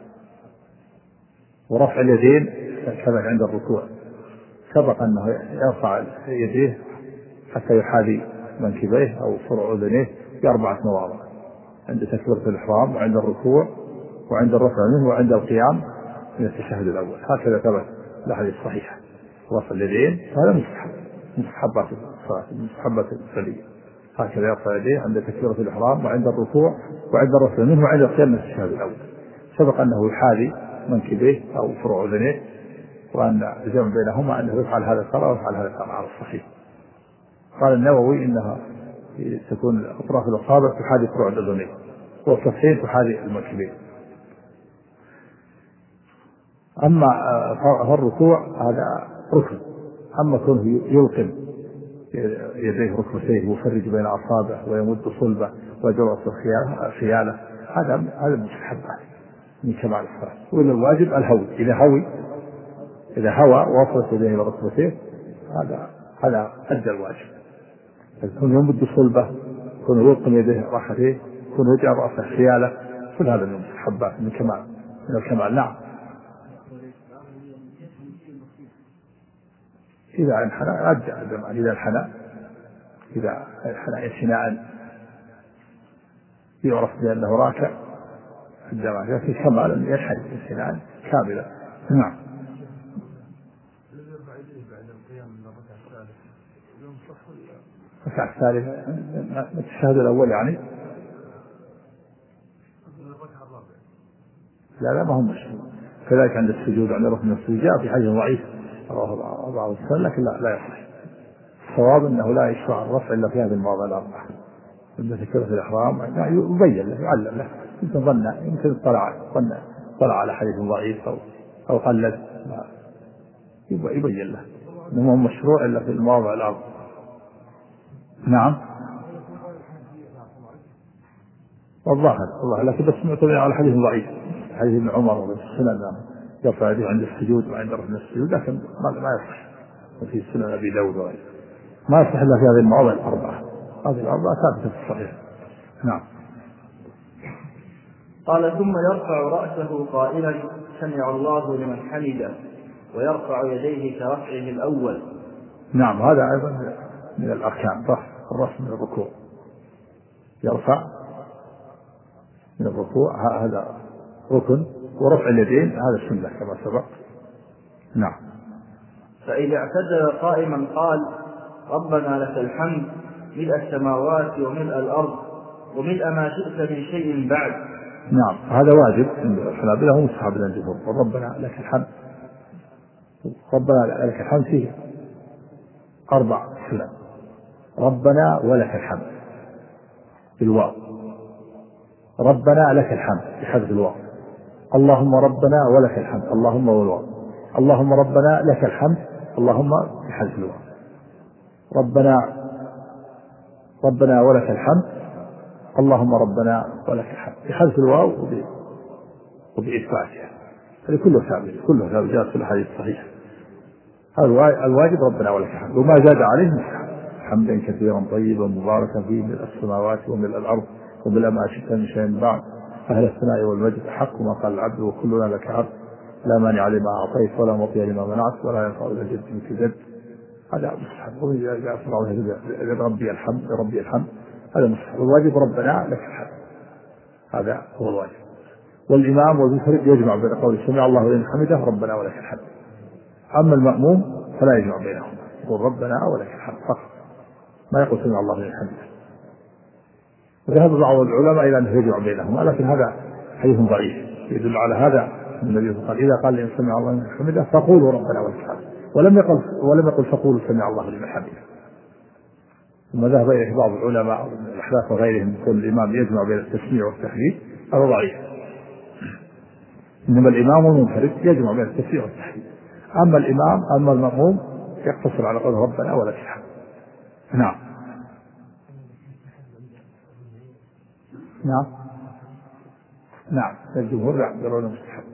ورفع اليدين كما عند الركوع سبق أنه يرفع يديه حتى يحاذي منكبيه أو فروع أذنيه ب4 مواضع، عند تكبيرة الإحرام وعند الركوع وعند الرفع منه وعند القيام من التشهد الأول. هكذا ثبت الأحاديث الصحيحة. رفع اليدين هذا مستحبات الصلاة، مستحبات الصلاة. هكذا يرفع يديه عند تكبيرة الإحرام وعند الركوع وعند الرفع منه وعند القيام من التشهد الأول. سبق أنه يحاذي منكبيه أو فروع أذنيه، وأن الجمع بينهما أنه يفعل هذا الصلاة ويفعل هذا الصلاة على الصحيح. قال النووي إنها تكون أطراف الأصابع تحاذي فروع الأذنين والكفين تحاذي المنكبين. أما الركوع هذا ركن. أما كونه يلقم يديه ركبتيه ويفرج بين أصابعه ويمد صلبه ويجرس خياله، هذا مستحبات من كمال الصلاة. وإن الواجب الهوي، إذا هوى ووصلت يديه إلى ركبتيه هذا أدى الواجب. يكون يمد صلبه، يكون يلقم يديه راحتيه، يكون يجعل رأسه خياله، كل هذا من المستحبات من الكمال. نعم. إذا انحنى أدى إذا انحنى انحناء يعرف بأنه راكع الجماعة في كمال أن ينحني انحناء كاملا. نعم. الركعة الثالثة التشهد الأول يعني لا ما هم مشهور. كذلك عند السجود عند ركن السجود جاء في حديث ضعيف رواه بعض السنة، لكن لا يصح. الصواب أنه لا يشرع الرفع إلا في هذه المواضع الأربعة. عند تكبيرة الإحرام يبين له يعلم له، يمكن طلع على حديث ضعيف أو قلد، يبين له أنه مشروع إلا في المواضع الأربعة. نعم. والله لكن بس معتمد على حديث ضعيف، حديث ابن عمر وفي السنن يرفع يديه عند السجود وعند رفع السجود، لكن ما يصح. وفي سنن أبي داود وغيره ما يصح إلا في هذه المواضع الأربعة. هذه الأربعة ثابتة في الصحيح. نعم. قال ثم يرفع رأسه قائلا سمع الله لمن حمده، ويرفع يديه كرفعه الأول. نعم، هذا أيضا من الأركان، رفع الرأس من الركوع، يرفع من الركوع هذا ركن، ورفع اليدين هذا سنة كما سبق. نعم. فإذا اعتدل قائما قال ربنا لك الحمد ملء السماوات وملء الأرض وملء ما شئت من شيء بعد. نعم، هذا واجب عند الحنابلة ومستحب عند الجمهور. ربنا لك الحمد، ربنا لك الحمد فيه 4 سنن. ربنا ولك الحمد بالواو، ربنا لك الحمد بحذف الواو، اللهم ربنا ولك الحمد، اللهم والواو، اللهم ربنا لك الحمد، اللهم بحذف الواو، ربنا ولك الحمد، اللهم ربنا ولك الحمد بحذف الواو وبإثباتها. هذه كله ثابت جاءت في الحديث الصحيح. الواجب ربنا ولك الحمد، وما زاد عليه مستحب، حمدا كثيرا طيبا مباركا فيه من السماوات ومن الأرض ومن ما شئت من شيء بعد، أهل الثناء والمجد حق ما قال العبد وكلنا لك عبد، لا مانع لما أعطيت ولا معطي لما منعت ولا ينفع ذا الجد منك جد. هذا مستحب. وإذا ربي الحمد هذا مستحب. الواجب ربنا لك الحمد، هذا هو الواجب. والإمام والمنفرد يجمع بين قول سمع الله لمن حمده ربنا ولك الحمد. أما المأموم فلا يجمع بينهم، يقول ربنا ولك الحمد فقط، ما يقول سمع الله لمن حمده. وذهب بعض العلماء إلى أنه يجمع بينهما، لكن هذا حديث ضعيف يدل على هذا. النبي قال إذا قال لمن سمع الله لمن حمده فقولوا ربنا ولك الحمد، ولم يقل فقولوا سمع الله لمن حمده. ثم ذهب إليه بعض العلماء من الأحناف وغيرهم يقول الإمام يجمع بين التسميع والتحميد، هذا ضعيف. إنما الإمام والمنفرد يجمع بين التسميع والتحميد. أما المأموم يقتصر على قول ربنا ولك الحمد. نعم. نعم. نعم. الجمهور يعتبرونه مستحب.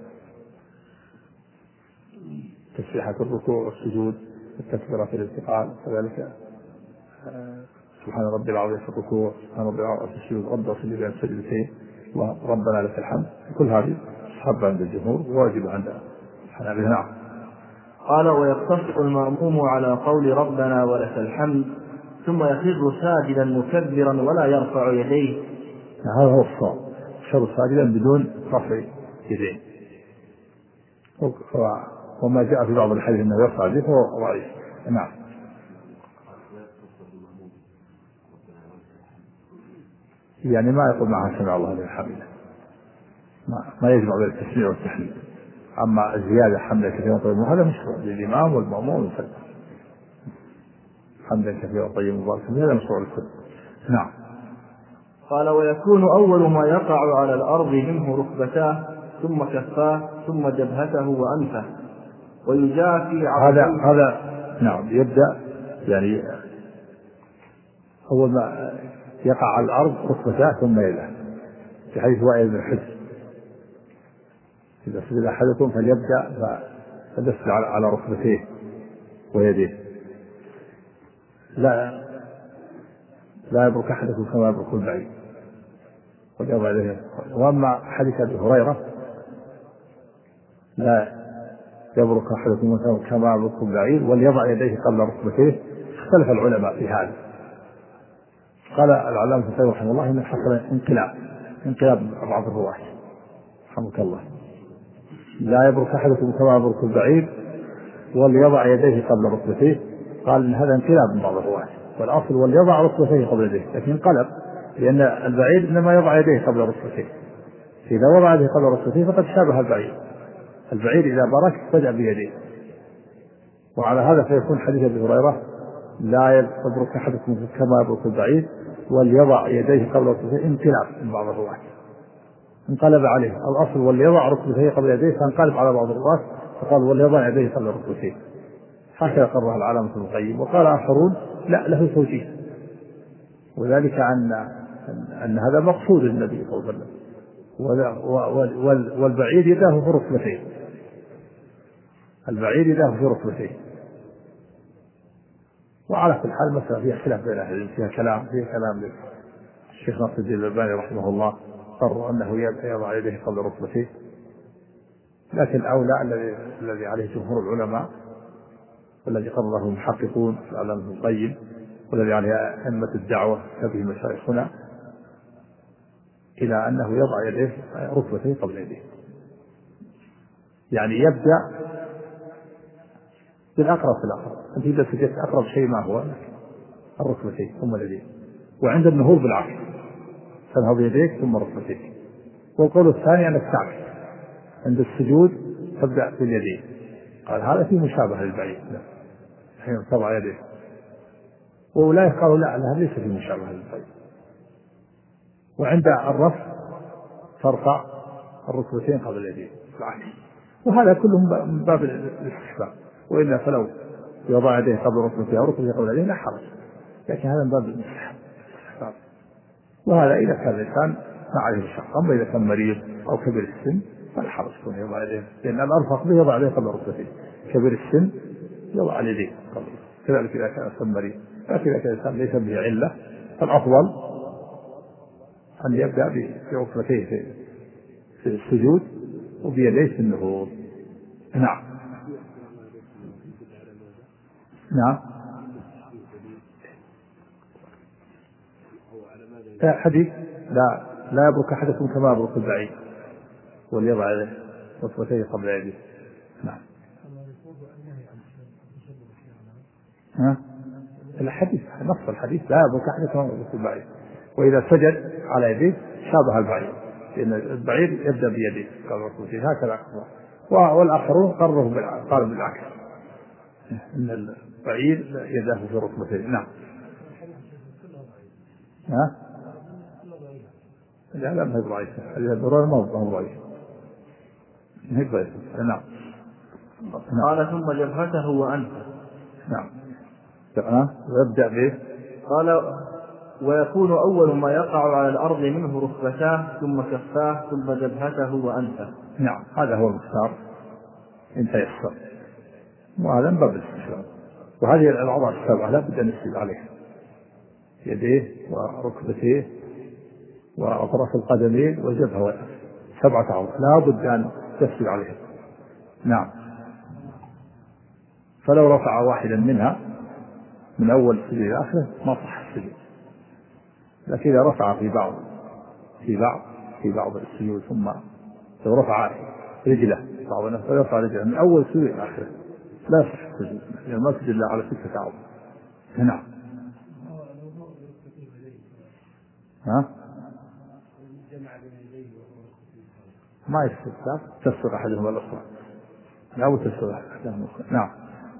تسبيحة الركوع والسجود والتكبيرات الانتقال، كذلك سبحان ربي العظيم في الركوع، سبحان ربي العظيم في السجود، رب اغفر لي بين السجدتين، وربنا لك الحمد. كل هذه مستحبة عند الجمهور وواجبة عند الحنابلة. نعم. قال ويقتصر المأموم على قول ربنا ولك الحمد ثم يخر ساجدا مكبرا ولا يرفع يديه. هذا هو الصواب، يخر ساجدا بدون رفع يديه، وما جاء في بعض الحديث انه يرفع يديه فهو ضعيف. نعم. يعني ما يقول معها سمع الله لمن حمده، ما يجمع بين التسميع والتحميد. اما الزياده حمدا كثيرا طيبا هذا مشروع للامام والمأموم والفرد، حمدا كثيرا طيبا مباركا هذا مشروع للكل. نعم. قال ويكون أول ما يقع على الأرض منه ركبتاه ثم كفاه ثم جبهته وأنفه، ويجافي هذا نعم. يبدأ يعني أول ما يقع على الأرض ركبتاه ثم يده، في حديث وائل بن حجر إذا سجد أحدكم فليبدأ فيدس على ركبتيه ويديه، لا يبرك أحدكم كما يبرك البعير. وأما حديث أبي هريرة لا يبرك أحدكم كما يبرك البعير وليضع يديه قبل ركبتيه. اختلف العلماء في هذا. قال العلامة ابن تيمية رحمه الله إن حصل انقلاب بعض الرواة رحمك الله، لا يبرك أحدكم كما يبرك البعير وليضع يديه قبل ركبتيه. قال إن هذا انقلاب من بعض الرواة، والأصل وليضع ركبتيه قبل يديه، لكن انقلب لأن البعير إنما يضع يديه قبل ركبتيه، إذا وضع يديه قبل ركبتيه فقد شابه البعير إذا برك بدأ بيديه. وعلى هذا فيكون حديث أبي هريرة لا يبرك أحدكم كما يبرك البعير وليضع يديه قبل ركبتيه انقلاب من بعض الرواة، انقلب عليه الأصل وليضع ركبتيه قبل يديه، فانقلب على بعض الرواة فقال وليضع يديه قبل ركبتيه. هكذا قررها العلامة ابن القيم. وقال آخرون لا، له توجيه، وذلك أن هذا مقصود النبي صلى الله عليه وسلم، والبعير يداه في ركبتيه، البعير يداه في ركبتيه. وعلى كل حال مثلا فيها خلاف بين أهل العلم، فيها كلام الشيخ ناصر الدين الألباني رحمه الله قرر أنه يضع يديه قبل ركبتيه، لكن الأولى الذي عليه جمهور العلماء والذي قرره المحققون في العلامة ابن القيم والذي عليه أئمة الدعوة كبه مشايخنا إلى أنه يضع يديه ركبتيه قبل يديه، يعني يبدأ بالأقرب في الأقرب. أنت إذا سجدت أقرب شيء ما هو الركبتين ثم اليدين، وعند النهوض بالعكس تنهض يديك ثم ركبتيك. والقول الثاني أنك تعكس عند السجود تبدأ باليدين، قال هذا فيه مشابهة للبعيد حين تضع يديه، وأولئك قالوا لا هذا ليس فيه مشابهة للبعيد. وعند الرفع ترفع الركبتين قبل اليدين بالعكس، وهذا كله من باب الاستحباب، وإلا فلو يضع يديه قبل ركبتيه أو ركبتيه قبل يديه لا حرج، لكن هذا من باب الاستحباب. وهذا إذا كان الإنسان ما عليه مشقة. أما إذا كان مريض أو كبير السن فلا حرج كونه يضع يديه، لأن الأرفق به يضع يديه قبل ركبتيه. كبير السن يضع يديه قبل، كذلك إذا كان الإنسان مريض. لكن إذا كان الإنسان ليس به علة فالأفضل أن يبدأ بركبتيه في السجود وبيديه في النهوض. نعم. نعم. حديث لا يبرك أحدكم كما يبرك البعير، وليضع ركبتيه قبل يديه. نعم. الحديث نص الحديث لا يبرك أحدكم ركوب البعير، وإذا سجد على يديه شابه البعير، لأن البعير يبدأ بيديه قبل ركبتيه هكذا، والآخرون قالوا بالعكس إن البعير يداه في ركبتيه. نعم. لا ما هي ضعيفة، هذه الضرورة ما هو ضعيف، ما هي ضعيفة. نعم. قال ثم جبهته وأنفه. نعم. ويبدأ به. قال ويكون أول ما يقع على الأرض منه ركبتاه ثم كفاه ثم جبهته وأنفه. نعم هذا هو المختار إن تيسر، وهذا من باب الاستحباب. وهذه الأعضاء السبعة لا بد أن يسجد عليها، يديه وركبتيه وأطراف القدمين والجبهة والأنف، 7 أعضاء لا بد أن يسجد عليها. نعم. فلو رفع واحدا منها من أول السجود إلى آخره ما صح السجود، لكن إذا رفع في بعض السجود، ثم لو رفع رجله رفع رجله من أول السجود إلى آخره لا يصح السجود، لأن ما سجد إلا على 6 أعضاء. نعم. ما يستطيع تسبق أحدهما الأخرى، لا تسبق أحدهما الأخرى. نعم.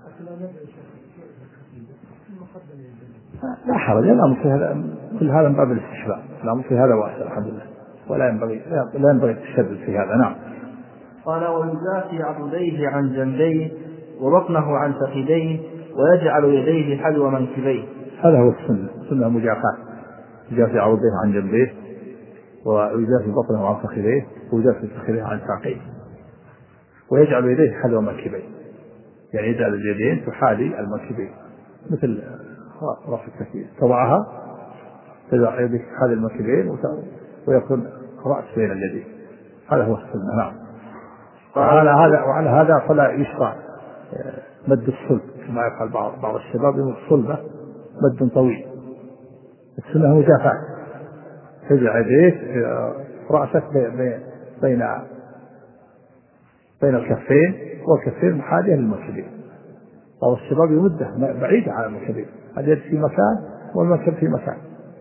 لا حرج، كل هذا من باب الاستحباب، الأمر في هذا واسع الحمد لله، ولا ينبغي التشدد في هذا. نعم. قال ويجافي عضديه عن جنبيه وبطنه عن فخذيه ويجعل يديه حذو منكبيه. هذا هو السنة مجافاة، يجافي عضديه عن جنبيه ويجافي بطنه عن فخذيه ويجافي فخذيه عن ساقيه ويجعل يديه حذو منكبيه، يعني يجعل اليدين تحاذي المنكبين مثل رفع التكبير، تضع يدك حاذي المنكبين ويكون رأس بين اليدين، هذا هو السنة. نعم. وعلى هذا فلا يشرع مد الصلب كما يفعل بعض الشباب، يمد الصلبة مد طويل. السنة مجافاة، تجعل يديك رأسك بين الكفين والكفين محاذية للمنكبين. بعض الشباب يمده بعيد عن المنكبين، اليد في مكان والمنكب في مكان.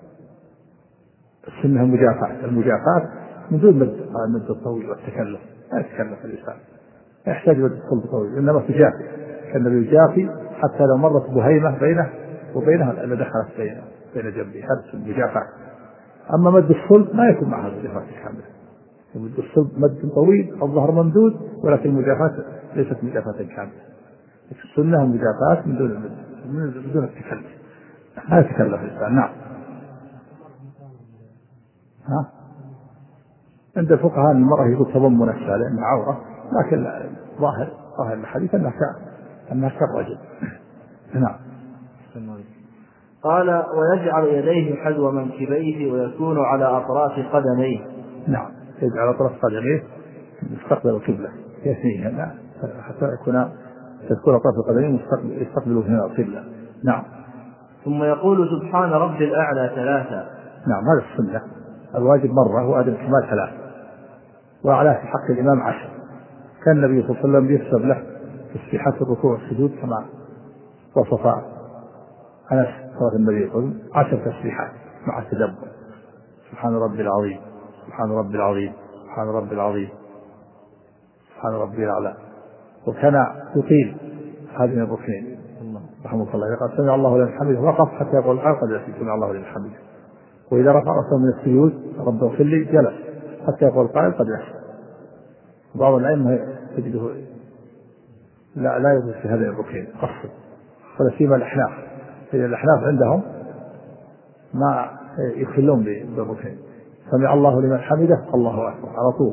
السنة المجافاة من دون المد الطويل والتكلف، لا يتكلف الإنسان، لا يحتاج مد الصلب طويل، إنما تجافي، كان يجافي حتى لو مرت بهيمة بينه وبينها إلا دخلت بين جنبه، هذا المجافاة. أما مد الصلب ما يكون مع هذا الجفاف الكاملة، مد الصلب مد طويل الظهر ممدود، ولكن المجافاة ليست مجافاة كاملة. السنة المجافاة من دون التكلف، لا يتكلف الإنسان. نعم. عند الفقهاء المرأة يقول تضم نفسها لأنها عورة، لكن ظاهر الحديث أنها كالرجل. نعم. قال ويجعل يديه حذو منكبيه ويكون على أطراف قدميه. نعم، يجعل أطراف قدميه مستقبل القبلة يثنيها حتى تكون أطراف القدمين يستقبل هنا القبلة. نعم. ثم يقول سبحان ربي الأعلى 3. نعم هذا السنة، الواجب مرة وأدب الكمال 3، وأعلاه في حق الإمام 10. كان النبي صلى الله عليه وسلم يكتب له تسبيحات الركوع والسجود كما وصف أنس صلى النبي صلى الله عليه وسلم 10 تسبيحات مع التدبر، سبحان ربي العظيم، سبحان ربي العظيم، سبحان ربي العظيم، سبحان ربي الأعلى. وكان يطيل هذين الركنين رحمه الله، قال سمع الله لمن حمده وقف حتى يقول قد سمع الله لمن حمده. وإذا رفع رأسه من السجود رب اغفر لي جلس حتى يقول القائل قد يحسن. بعض الأئمة تجده لا يجوز في هذين الركنين قصد، ولا سيما الأحناف، فإن الأحناف عندهم ما يخلون بالركنين، سمع الله لمن حمده الله أكبر على طول،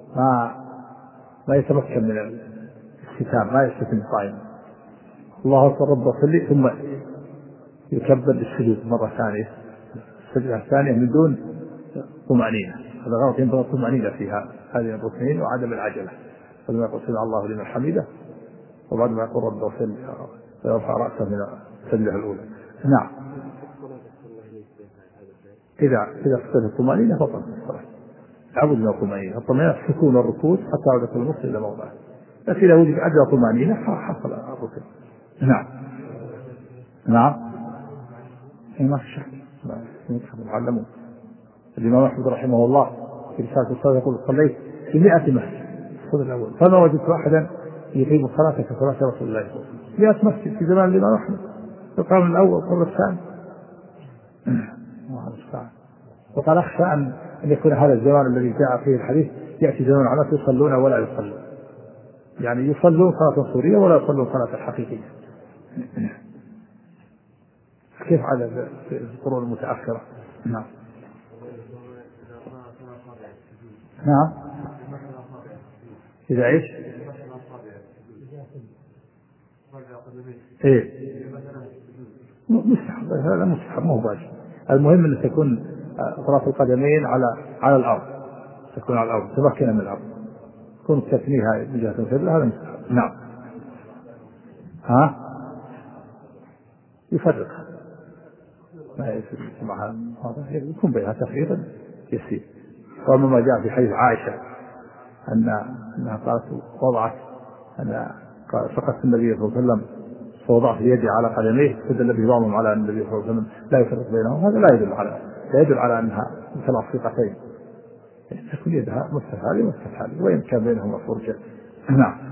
ما يتمكن من الختام، ما يستتم قائما الله أكبر رب اغفر لي، ثم يكبر للسجود مرة ثانية، السجدة الثانية من دون طمأنينة. هذا غلط، ينبغي الطمأنينة فيها هذه الركنين وعدم العجلة. فلما يقول سمع الله لمن حمده وبعد ما يقول رب اغفر لي فيرفع رأسه من السجدة الأولى. نعم. إذا فقدت الطمأنينة بطلت الصلاة، لابد من الطمأنينة. الطمأنينة السكون والركود حتى يعود كل مصر إلى موضعه، لكن إذا وجد أدنى طمأنينة حصل الركود. نعم نعم ما في شك يعلمون. الإمام أحمد رحمه الله في رسالة الصلاة يقول صليت في 100 مسجد الصدر الأول فما وجدت أحدا يقيم الصلاة كصلاة رسول الله 100 مسجد في زمان الإمام أحمد، القرن الأول والقرن الثاني. وقال أخشى أن يكون هذا الزمان الذي جاء فيه الحديث يأتي زمان على الناس يصلون ولا يصلون، يعني يصلون صلاة صورية ولا يصلون صلاة حقيقية. كيف على القرون المتأخرة؟ نعم نعم إذا إيش؟ إيه مستحب، هذا مستحب ما هو واجب. المهم أن تكون أطراف القدمين على الأرض، تكون على الأرض تمكن من الأرض، تكون تثنيها من جهة القبلة، هذا مستحب. نعم يفرق ما يسمعها هذا يكون بينها تفريقا يسير. وأما ما جاء في حديث عائشة أنها قالت وضعت أن فقدت النبي صلى الله عليه وسلم فوضعت يدي على قدميه فدل به بعضهم على أن النبي صلى الله عليه وسلم لا يفرق بينهم، هذا لا يدل على أنها متلاصقتين، تكون يدها مستفعلة ومستفعلة وإن كان بينهما فرجة. نعم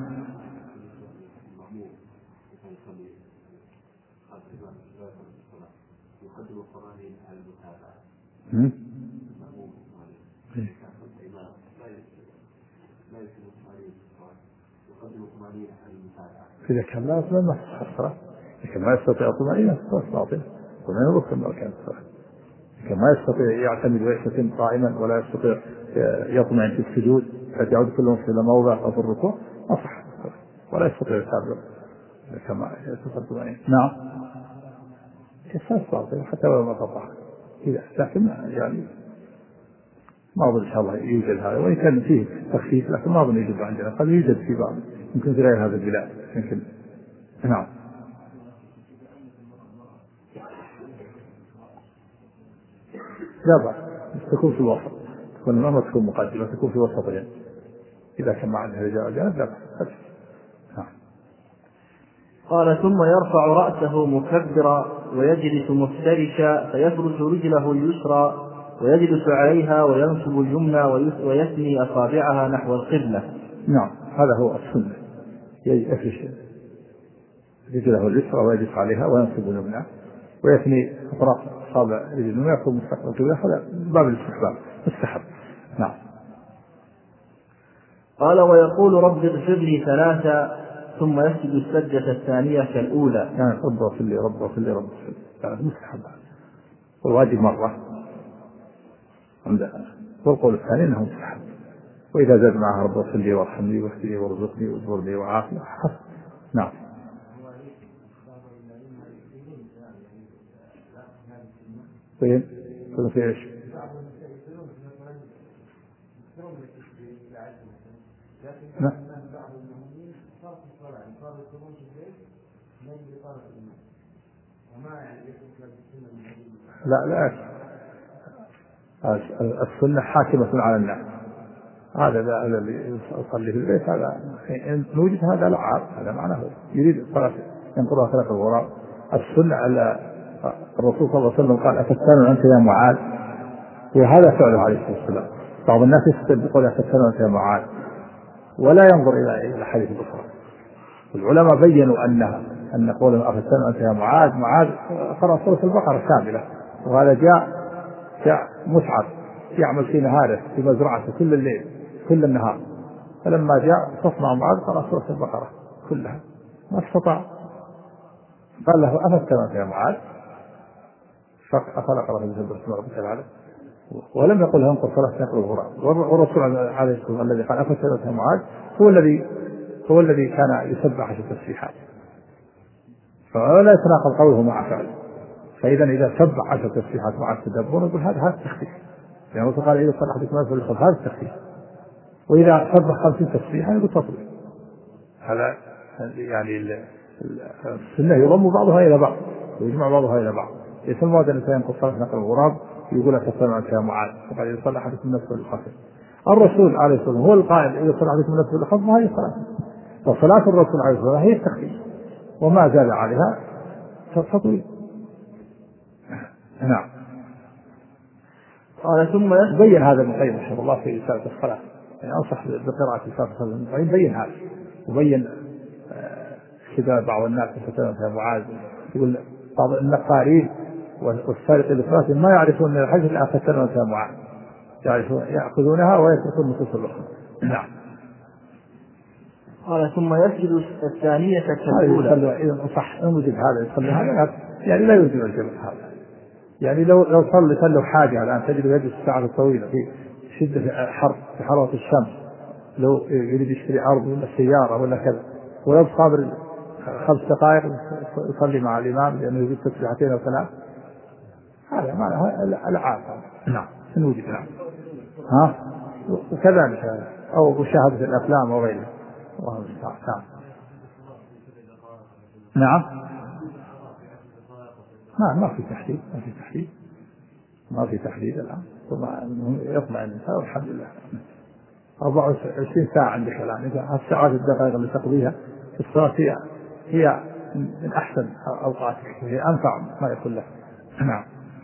إذا كان لا يستطيع ما تصحصره، لكن ما يستطيع طمأنينة باطل وما يركن مركان الصلاة، لكن ما يستطيع يعتمد ويستتم قائما ولا يستطيع يطمئن في السجود حتى يعود كل مصر إلى موضع أو في الركوع ما صح ولا يستطيع يتابع كما يستطيع طمأنينة. نعم الصلاة باطل حتى لو ما تطهر إذا، لكن يعني ما أظن إن شاء الله يوجد هذا، وإن كان فيه تخفيف لكن ما أظن يوجد عندنا، قد يوجد في بعض يمكن في غير هذا البلاد يمكن. نعم لا بأس تكون في الوسط، تكون ما تكون مقدمة، تكون في وسطين إذا كان مع الرجال لا بأس. نعم. قال ثم يرفع رأسه مكبرا ويجلس مفترشا فيفرش رجله اليسرى ويجلس عليها وينصب اليمنى ويثني أصابعها نحو القبلة. نعم هذا هو السنة، يفرش رجله اليسرى ويجلس عليها وينصب اليمنى ويثني أطراف أصابع رجله ويأخذ مستقبل القبلة، هذا باب الاستحباب مستحب. نعم. قال ويقول رب اغفر لي 3 ثم يسجد السجدة الثانية كالأولى. يعني رب اغفر لي رب اغفر لي رب اغفر لي، هذا مستحب والواجب مرة والقول الثاني أنه مستحب، وإذا زاد معها رب اغفر لي وارحمني واهدني وارزقني واجبرني وعافني. نعم. طيب في ايش؟ نعم. لا السنة حاكمة على الناس، هذا الذي يصلي في البيت هذا إن وجد هذا لعاب، هذا معناه يريد الصلاة ينقضها 3 غراب. السنة على الرسول صلى الله عليه وسلم قال أفتان أنت يا معاذ، وهذا فعله عليه الصلاة والسلام. بعض الناس يقول أفتان أنت يا معاذ ولا ينظر إلى حديث الأخرى. العلماء بينوا أن قولهم أفتان أنت يا معاذ قرأ سورة البقرة كاملة، وهذا جاء متعب يعمل في نهاره في مزرعته كل الليل كل النهار، فلما جاء تصنع معاذ قرأ سورة البقرة كلها ما استطاع، قال له أفتنت يا معاذ فخلق له بسبب اسم ربك الأعلى، ولم يقل له انقل صلاة نقل الغراب. والرسول عليه الصلاة والسلام الذي قال أفتنت يا معاذ هو الذي كان يسبح 10 تسبيحات، فلا يتناقض قوله مع فعله. فإذا سبح 10 تسبيحات مع التدبر نقول هذا التخفيف، يعني الرسول قال إذا صلى أحدكم يفعل الخلف هذا التخفيف، وإذا سبح 50 تسبيحة يقول تطويل. هذا يعني السنة يضم بعضها إلى بعض ويجمع بعضها إلى بعض. يسمى هذا الإنسان ينقل صلاة نقل الغراب يقول أفتنت يا معاذ، وقال إذا صلى أحدكم يفعل الخلف. الرسول عليه الصلاة والسلام هو القائل إذا صلى عليكم الناس بالخمس هذه صلاة، وصلاة الرسول عليه الصلاة والسلام هي التخفيف وما زاد عليها فطويل. نعم. قال ثم بين هذا ابن القيم رحمه الله في رسالة الصلاة، يعني أنصح بقراءة رسالة ابن القيم، بين هذا وبين كذا بعض الناس مثلا معاذ يقول بعض النقارين والسارق للصلاة ما يعرفون من الحج إلا فتنوا فيها معاذ، يأخذونها ويتركون النصوص الأخرى. نعم. قال ثم يسجد الثانية كالأولى. إذا صح نوجد هذا يصلي هذا يعني لا يوجد الجمع هذا، يعني لو صلى حاجة الآن تجد يجلس ساعة طويلة في شدة حر في حرارة الشمس، لو يريد يشتري أرض ولا سيارة ولا كذا ولو صابر 5 دقائق يصلي مع الإمام لأنه يجد تسبيحتين أو 3، هذا معنى العاب. نعم نوجد. نعم. وكذلك أو مشاهدة الأفلام وغيرها. نعم. ما في تحديد ما في تحديد الآن، ثم يطمع الإنسان والحمد لله. 24 ساعة عندك الآن، إذا الساعات الدقائق اللي تقضيها في الصلاة هي من أحسن أوقاتك، هي أنفع ما يكون لك. نعم.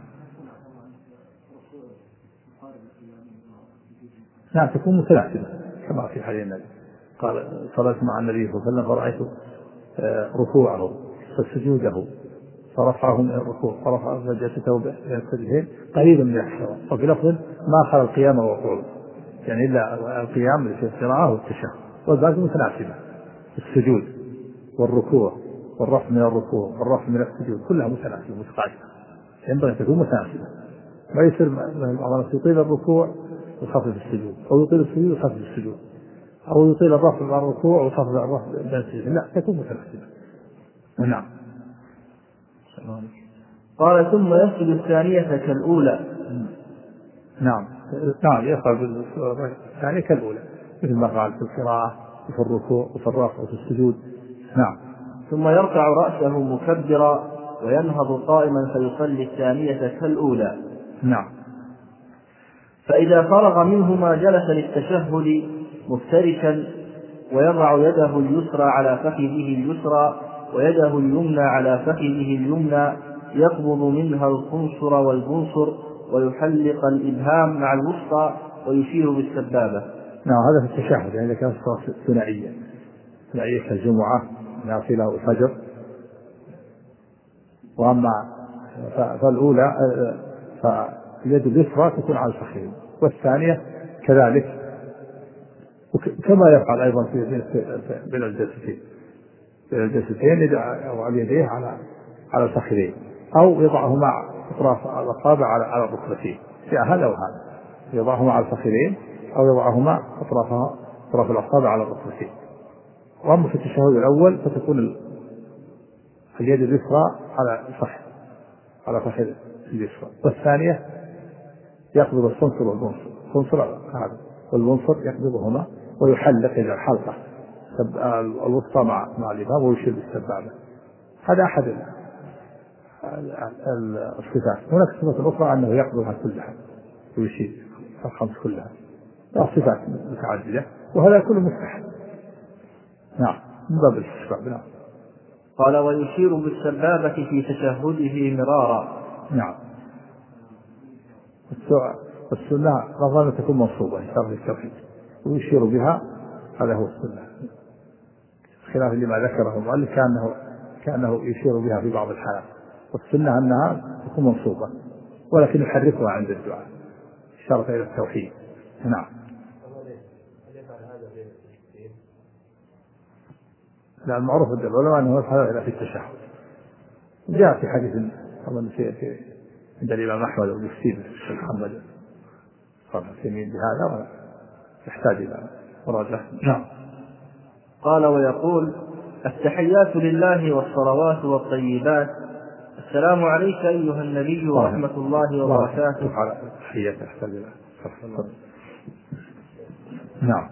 نعم تكون متناسبة كما في حديث النبي قال صليت مع النبي صلى الله عليه وسلم فرأيت ركوعه فسجوده فرفعه من الركوع فرفع جلسته بين السجدين قريبا من السواء، وفي لفظ ما خلا القيام والقعود، يعني إلا القيام في القراءة والتشهد، والباقي متناسبة، السجود والركوع والرفع من الركوع والرفع من السجود كلها متناسبة متقاربة، ينبغي أن تكون متناسبة، ما يصير بعض يطيل الركوع ويخفف السجود، أو يطيل السجود ويخفف السجود، أو يطيل الرفع مع الركوع ويخفف الرفع بين السجود، لا تكون متناسبة. نعم. قال ثم يسجد الثانية كالأولى. نعم يفعل الثانية كالأولى مثل ما قال في القراءة وفي الركوع وفي الرفع وفي السجود. نعم. ثم يرفع رأسه مكبرا وينهض قائما فيصلي الثانية كالأولى. نعم. فإذا فرغ منهما جلس للتشهد مفترشا ويضع يده اليسرى على فخذه اليسرى ويده اليمنى على فخذه اليمنى يقبض منها الخنصر والبنصر ويحلق الإبهام مع الوسطى ويشير بالسبابة. نعم هذا في التشهد، يعني كانت صلاة ثنائية كالجمعة نافلة والفجر. وأما فالأولى فاليد اليسرى تكون على الفخذين والثانية كذلك، كما يفعل أيضا بين الجلستين يضع اليدين على الفخذين أو يضعهما أطراف الأصابع على الركبتين، هذا وهذا يضعهما على الفخذين أو يضعهما أطراف الأصابع على الركبتين. وأما في التشهد الأول فتكون اليد اليسرى على فخذ اليسرى، والثانية يقبض الخنصر والبنصر، الخنصر هذا والبنصر يقبضهما ويحلق إلى الحلقة الوسطى مع الإمام ويشير بالسبابة. هذا أحد الصفات. هناك صفة أخرى أنه يقبضها كلها ويشير الخمس كلها، صفات متعددة وهذا كله مستحب. نعم من باب الاستحباب. نعم. قال ويشير بالسبابة في تشهده مرارا. نعم. السنة رغم تكون منصوبة شرط التوحيد ويشير بها، هذا هو السنة، خلاف لما ذكره المؤلف كأنه يشير بها في بعض الحالات، والسنة أنها تكون منصوبة ولكن يحركها عند الدعاء شرط إلى التوحيد. نعم. لا المعروف عند العلماء أنه يفعل إلى في التشهد. جاء في حديث أظن في عند الإمام أحمد والمفتي الشيخ محمد صالح العثيمين بهذا ولا يحتاج إلى مراجعة. نعم. قال ويقول التحيات لله والصلوات والطيبات السلام عليك أيها النبي ورحمة الله وبركاته. تحيات يحتاج إلى. نعم.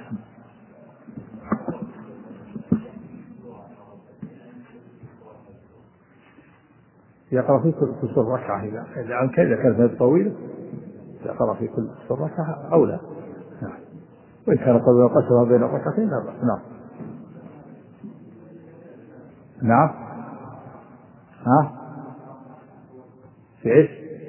يقرأ في كل سورة ركعة إذا كانت طويلة يقرأ في كل سورة ركعة أولى. نعم. وإن كان قسمها بين الركعتين لا بأس. نعم. نعم. ها في إيش؟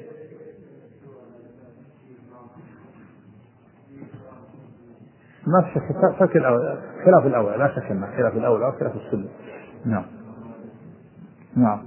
ما في شك فك الأول خلاف الأول، لا شك أنه خلاف الأول أو خلاف السنة. نعم. نعم.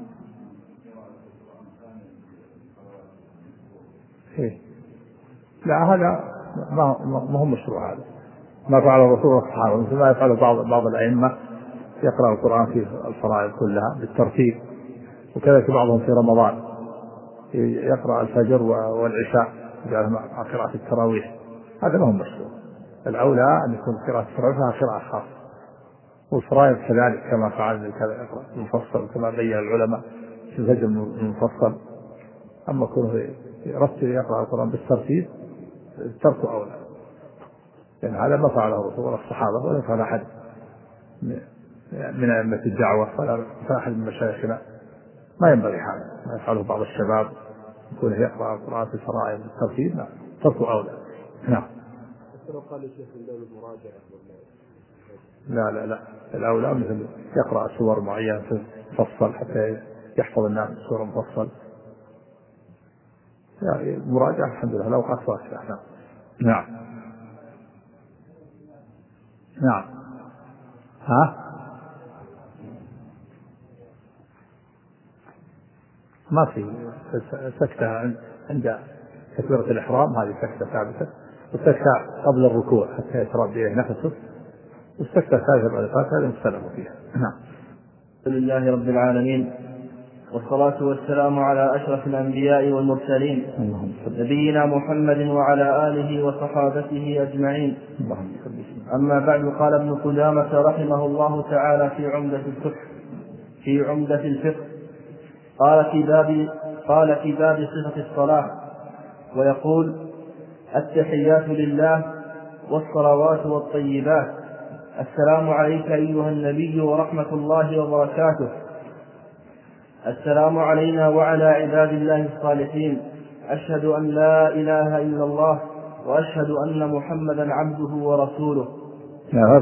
إيه. لا هذا ما هو مشروع، هذا ما فعل الرسول والصحابة، مثل ما يفعل بعض الأئمة يقرأ القرآن في الفرائض كلها بالترتيب، وكذلك بعضهم في رمضان يقرأ الفجر والعشاء مع قراءة التراويح، هذا ما هو مشروع. الأولى أن يكون قراءة التراويح قراءة خاصة، والفرائض كذلك كما فعل يقرأ المفصل كما بين العلماء في الفجر المفصل. أما كونه يرتب يقرأ القرآن بالترتيب ترك أولى، لأن هذا ما فعله الرسول ولا الصحابة ولا فعل أحد من أئمة الدعوة ولا أحد من مشايخنا. ما ينبغي هذا، ما يفعله بعض الشباب يكون يقرأ القرآن في الفرائض بالترتيب، لا ترك أولى. نعم. قال الشيخ من دون المراجعة لا لا لا، الأولى مثل يقرأ سور معينة تفصل حتى يحفظ الناس سورة مفصل، يعني مراجعة الحمد لله لو قد واسعة. نعم. نعم. نعم. ها ما في سكتة عند تكبيرة الإحرام، هذه سكتة ثابتة، والسكتة قبل الركوع حتى يترد به نفسه، والسكتة الثالثة بعد الفاتحة هذه مختلف فيها. نعم. الحمد لله رب العالمين، والصلاة والسلام على أشرف الأنبياء والمرسلين نبينا محمد وعلى آله وصحابته أجمعين. أما بعد، قال ابن قدامة رحمه الله تعالى في عمدة الفقه قال في باب صفة الصلاة، ويقول: التحيات لله والصلوات والطيبات، السلام عليك أيها النبي ورحمة الله وبركاته، السلام علينا وعلى عباد الله الصالحين، أشهد أن لا إله إلا الله وأشهد أن محمدا عبده ورسوله. هذا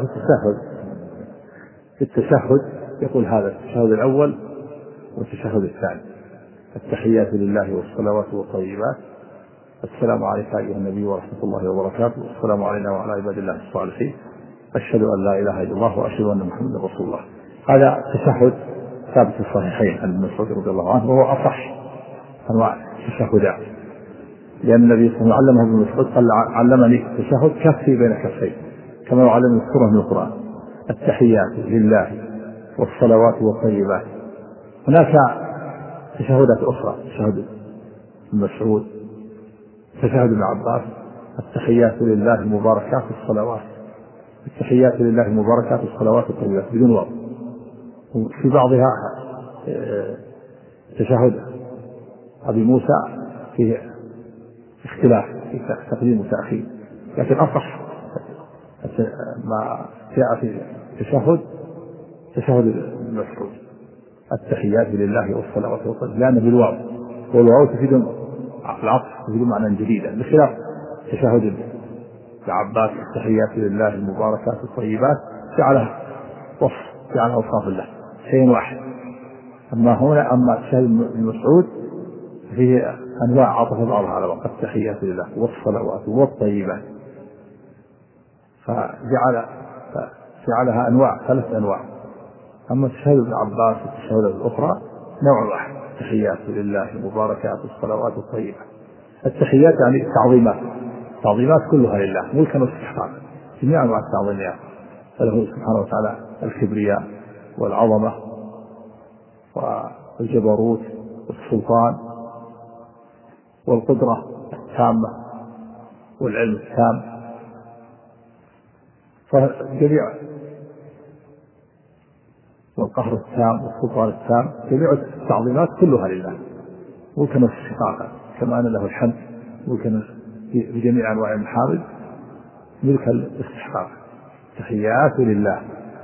في التشهد يقول هذا التشهد الأول والتشهد الثاني: التحيات لله والصلوات والطيبات، السلام عليك أيها النبي ورحمة الله وبركاته، السلام علينا وعلى عباد الله الصالحين، أشهد أن لا إله إلا الله وأشهد أن محمدا رسول الله. هذا تشهد ثابت في الصحيحين عن ابن مسعود رضي الله عنه، وهو أصح أنواع التشهدات، لأن النبي صلى الله عليه وسلم علمه ابن مسعود قال: علمني التشهد كفي بين كفين، كما يعلم السورة من القرآن: التحيات لله والصلوات والطيبات. هناك تشهدات أخرى: تشهد ابن مسعود، تشهد ابن عباس: التحيات لله المباركات الصلوات، التحيات لله المباركات الصلوات الطيبات بدون واو. في بعضها تشهد أبي موسى فيه اختلاف في تقديم وتأخير، لكن أصح ما جاء في تشهد المسعود: التحيات لله والصلوات والطيبات، لأن بالواو، والواو تفيد العطف، تفيد معنى جديدا، بخلاف تشهد العباس: التحيات لله المباركات الطيبات، جعلها وصف له شيء واحد. أما تشهد المسعود فيه أنواع عطف بعضها على بعض: التحيات لله والصلوات والطيبات، فجعلها أنواع، 3 أنواع. أما تشهد ابن عباس والتشهد الأخرى نوع واحد: التحيات لله المباركات الصلوات الطيبات. التحيات يعني تعظيمات كلها لله، ملكا واستحقاقا، جميع أنواع التعظيمات، فله سبحانه وتعالى الكبرياء والعظمة والجبروت والسلطان والقدرة التامة والعلم التام، فجميع والقهر التام والسلطان التام، جميع التعظيمات كلها لله ملكا واستحقاقا، كما أن له الحمد ملكا بجميع أنواع المحامد ملك الاستحقاق. تحيات لله،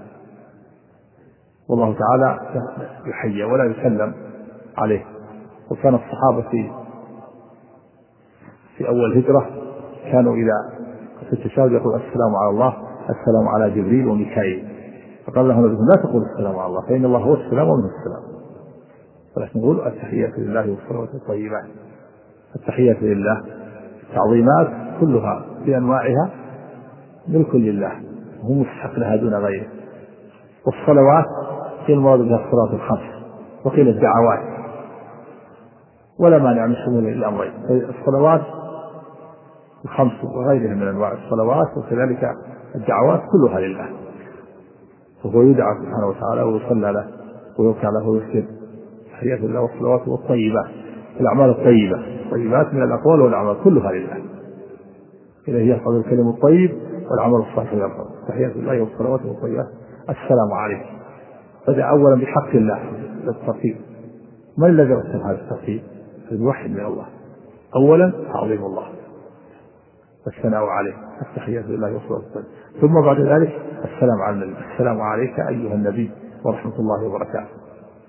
والله تعالى يحيى ولا يسلم عليه. وكان الصحابة في أول هجرة كانوا إذا في التشهد يقول السلام على الله، السلام على جبريل وميكائيل. فقال له النبي لا تقول السلام على الله فإن الله هو السلام ومنه السلام، ولكن نقول التحيات لله والصلوات الطيبات. التحيات لله التعظيمات كلها بأنواعها ملك لله وهو مستحق لها دون غيره. والصلوات في المراد بها الصلاة الخمس، وقيل الدعوات، ولا مانع من شمول الأمرين، الصلوات الخمس وغيرها من أنواع الصلوات وكذلك الدعوات كلها لله، وهو يدعى سبحانه وتعالى ويصلى له ويركع له ويسجد. تحيات الله والصلوات والطيبات، الأعمال الطيبة، الطيبات من الأقوال والأعمال كلها لله، إليه يصعد الكلم الطيب والعمل الصالح يرفع. تحيات الله والصلوات والطيبات السلام عليك. بدأ أولا بحق الله للترتيب. من الذي رتب هذا الترتيب؟ الوحي من الله. أولا تعظيم الله والثناء عليه، التحيات لله والصلوات والطيبات، ثم بعد ذلك السلام على النبي، السلام عليك أيها النبي ورحمة الله وبركاته.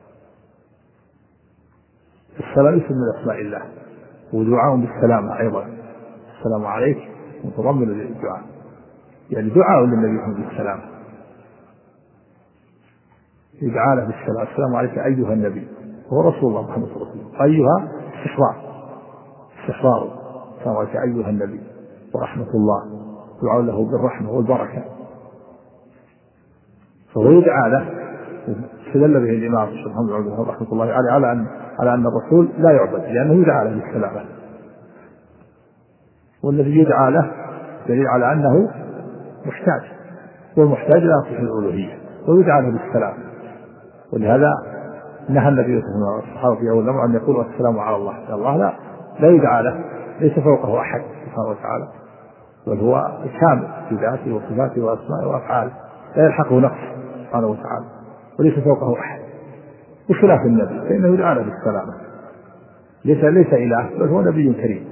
السلام اسم من أسماء الله ودعاء بالسلامة أيضا، السلام عليك متضمن للدعاء، يعني دعاء للنبي بالسلامة، يدعى له بالسلام، السلام عليك أيها النبي، هو رسول الله محمد صلى الله عليه وسلم. أيها استحرار، السلام عليك أيها النبي ورحمة الله، دعاء له بالرحمة والبركة، فهو يدعى له. استدل به الإمام الشيخ محمد بن عبد الوهاب رحمة الله عليه على أن الرسول لا يعبد لأنه يدعى له بالسلامة، والذي يدعى له دليل على أنه محتاج، والمحتاج لا يصح الألوهية ويدعى له بالسلام. ولهذا نهى النبي صلى الله عليه وسلم الصحابة في أول الأمر أن يقولوا السلام على الله، الله لا يدعى له، ليس فوقه أحد سبحانه وتعالى، بل هو كامل في ذاته وصفاته وأسمائه وأفعاله، لا يلحقه نقص سبحانه وتعالى، وليس فوقه أحد، بخلاف النبي فإنه يدعى له بالسلامة، ليس إله بل هو نبي كريم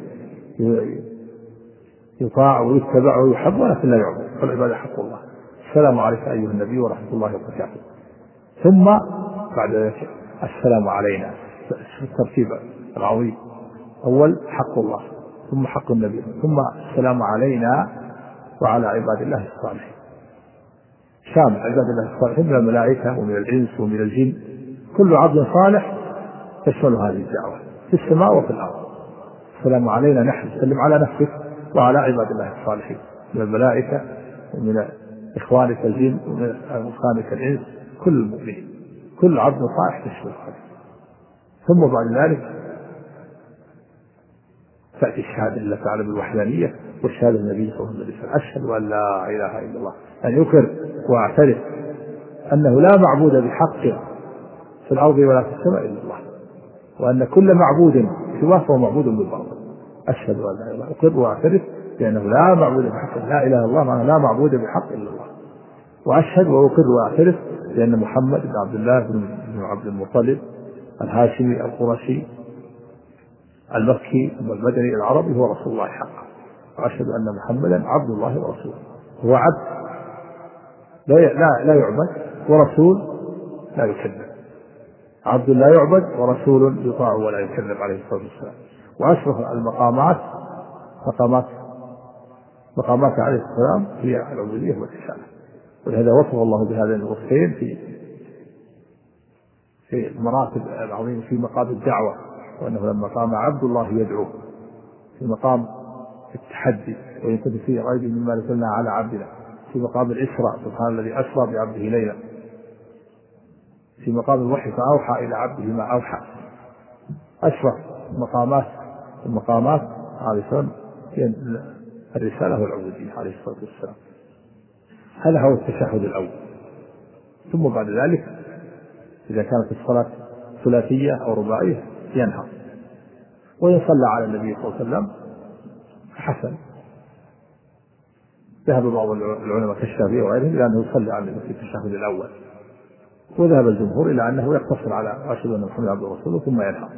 يطاع ويتبع ويحب ولكن لا يعبد، فالعبادة حق الله. السلام عليك أيها النبي ورحمة الله وبركاته. ثم بعد ذلك السلام علينا، الترتيب العظيم، أول حق الله ثم حق النبي ثم السلام علينا وعلى عباد الله الصالحين، شامل عباد الله الصالحين من الملائكة ومن الإنس ومن الجن، كل عبد صالح تشمل هذه الدعوة في السماء وفي الأرض. السلام علينا نحن، سلم على نفسك وعلى عباد الله الصالحين من الملائكة ومن إخوانك الجن ومن إخوانك الإنس، كل المؤمنين، كل عبد صالح تشمل هذا. ثم بعد ذلك تأتي الشهادة لله تعالى بالوحدانية والشهادة النبي صلى الله عليه وسلم، أشهد أن لا إله إلا الله، أن يقر وأعترف أنه لا معبود بحق في الأرض ولا في السماء إلا الله، وأن كل معبود سواه فهو معبود بالباطل. أشهد أن لا إله إلا الله، أقر وأعترف بأنه لا معبود بحق، لا إله إلا الله معناه لا معبود بحق إلا الله، وأشهد وأقر وأعترف بأن محمد بن عبد الله بن عبد المطلب الهاشمي القرشي المكي والمدني العربي هو رسول الله حقا، وأشهد أن محمدا عبد الله ورسوله. هو عبد لا يعبد ورسول لا يكذب، عبد لا يعبد ورسول يطاع ولا يكذب عليه الصلاة والسلام. وأشرف المقامات مقامات عليه السلام هي العبودية والرسالة، ولهذا وصف الله بهذين الوصفين في المراتب العظيمة، في مقام الدعوة، وأنه لما قام عبد الله يدعو، في مقام التحدي وإن كنت فيه ريب مما نزلنا على عبدنا، في مقام الإسراء سبحان الذي أسرى بعبده ليلا، في مقام الوحي فأوحى إلى عبده ما أوحى. أشرف المقامات عليه السلام هي الرسالة والعبودية عليه الصلاة والسلام. هذا هو التشهد الأول. ثم بعد ذلك إذا كانت الصلاة ثلاثية أو رباعية ينهض ويصلى على النبي صلى الله عليه وسلم حسن. ذهب بعض العلماء كالشافعي وغيرهم إلى أنه يصلي على النبي في التشهد الأول، وذهب الجمهور إلى أنه يقتصر على أشهد أن محمد عبده ورسوله ثم ينهض.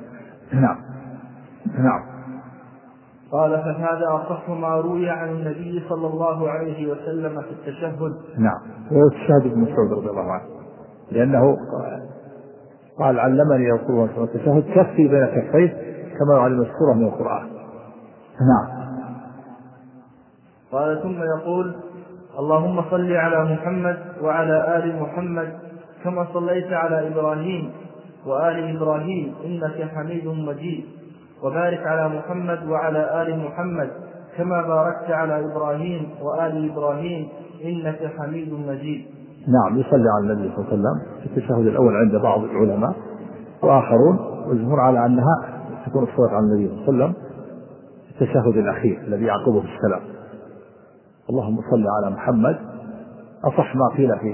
نعم. قال فهذا أصح ما روي عن النبي صلى الله عليه وسلم في التشهد. نعم، هو التشهد ابن مسعود رضي الله عنه، لأنه قال علمني رسول الله صلى الله عليه وسلم التشهد كفي بين كفيه كما يعلم السورة من القرآن. نعم. قال ثم يقول: اللهم صل على محمد وعلى آل محمد كما صليت على إبراهيم وآل إبراهيم إنك حميد مجيد، وبارك على محمد وعلى آل محمد كما باركت على إبراهيم وآل إبراهيم إنك حميد مجيد. نعم، يصلي على النبي صلى الله عليه وسلم في التشهد الأول عند بعض العلماء وآخرون والجمهور على أنها تكون الصلاة على النبي صلى الله عليه وسلم في التشهد الأخير الذي يعقبه السلام. اللهم صل على محمد أصح ما قيل في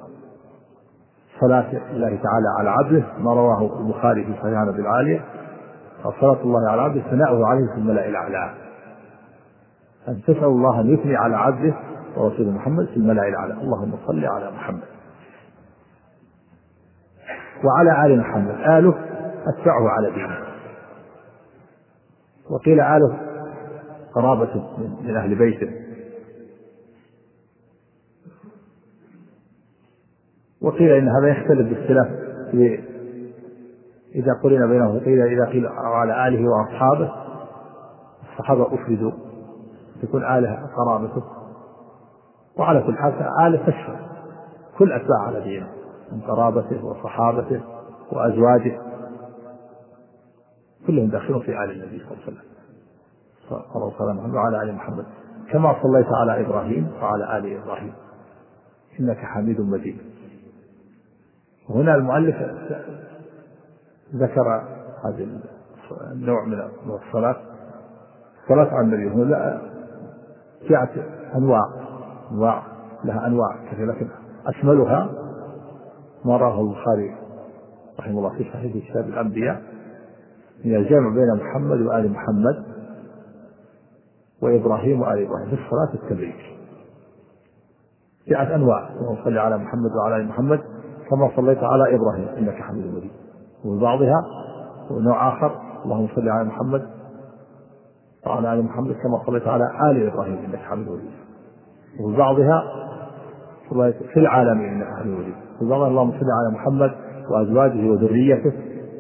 صلاة الله تعالى على عبده ما رواه البخاري في صحيح أبي العالية: صلاة الله على عبده ثناؤه عليه في الملأ الأعلى. أن تسأل الله أن يثني على عبده ورسول محمد في الملأ الأعلى. اللهم صل على محمد وعلى آل محمد. آله أتبعه على دينه، وقيل آله قرابة من أهل بيته، وقيل إن هذا يختلف باختلاف إذا قرن بينه. إذا قيل على آله وأصحابه الصحابة أفردوا تكون آله قرابته، وعلى كل حال آله تشمل كل أتباع على دينه من قرابته وصحابته وأزواجه، كلهم داخلون في آل النبي صلى الله عليه وسلم صلى الله عليه وسلم وعلى آل محمد كما صليت على إبراهيم وعلى آل إبراهيم إنك حميد مجيد. وهنا المؤلف ذكر هذا النوع من الصلاة على النبي. هنا جاءت أنواع لها أنواع كثيرة، لكن أشملها ما رواه البخاري رحمه الله في صحيح كتاب الأنبياء من الجمع بين محمد وآل محمد وإبراهيم وآل إبراهيم في الصلاة التبريك. جاءت أنواع: اللهم صل على محمد وعلى آل محمد كما صليت على إبراهيم إنك حميد مجيد. وبعضها ونوع آخر: اللهم صل على محمد وعلى آل محمد كما صليت على آل إبراهيم إنك حميد مجيد. وبعضها في العالمين إنك حميد مجيد. وبعضها اللهم صل على محمد وأزواجه وذريته.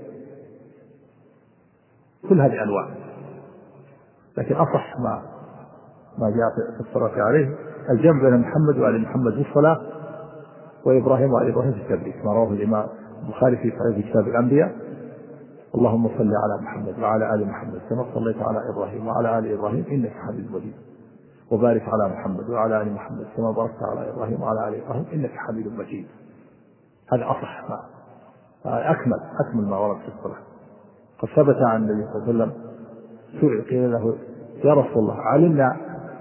كل هذه أنواع، لكن أصح ما جاء في الصلاة عليه الجمع بين محمد وآل محمد في الصلاة وإبراهيم وآل إبراهيم في التبريك ما رواه الإمام البخاري في صحيح كتاب الأنبياء: اللهم صل على محمد وعلى آل محمد كما صليت على إبراهيم وعلى آل إبراهيم إنك حميد مجيد، وبارك على محمد وعلى آل محمد كما باركت على إبراهيم وعلى آل إبراهيم إنك حميد مجيد. هذا أصح أكمل ما ورد في الصلاة. قد ثبت عن النبي صلى الله عليه وسلم سئل قيل له: يا رسول الله علمنا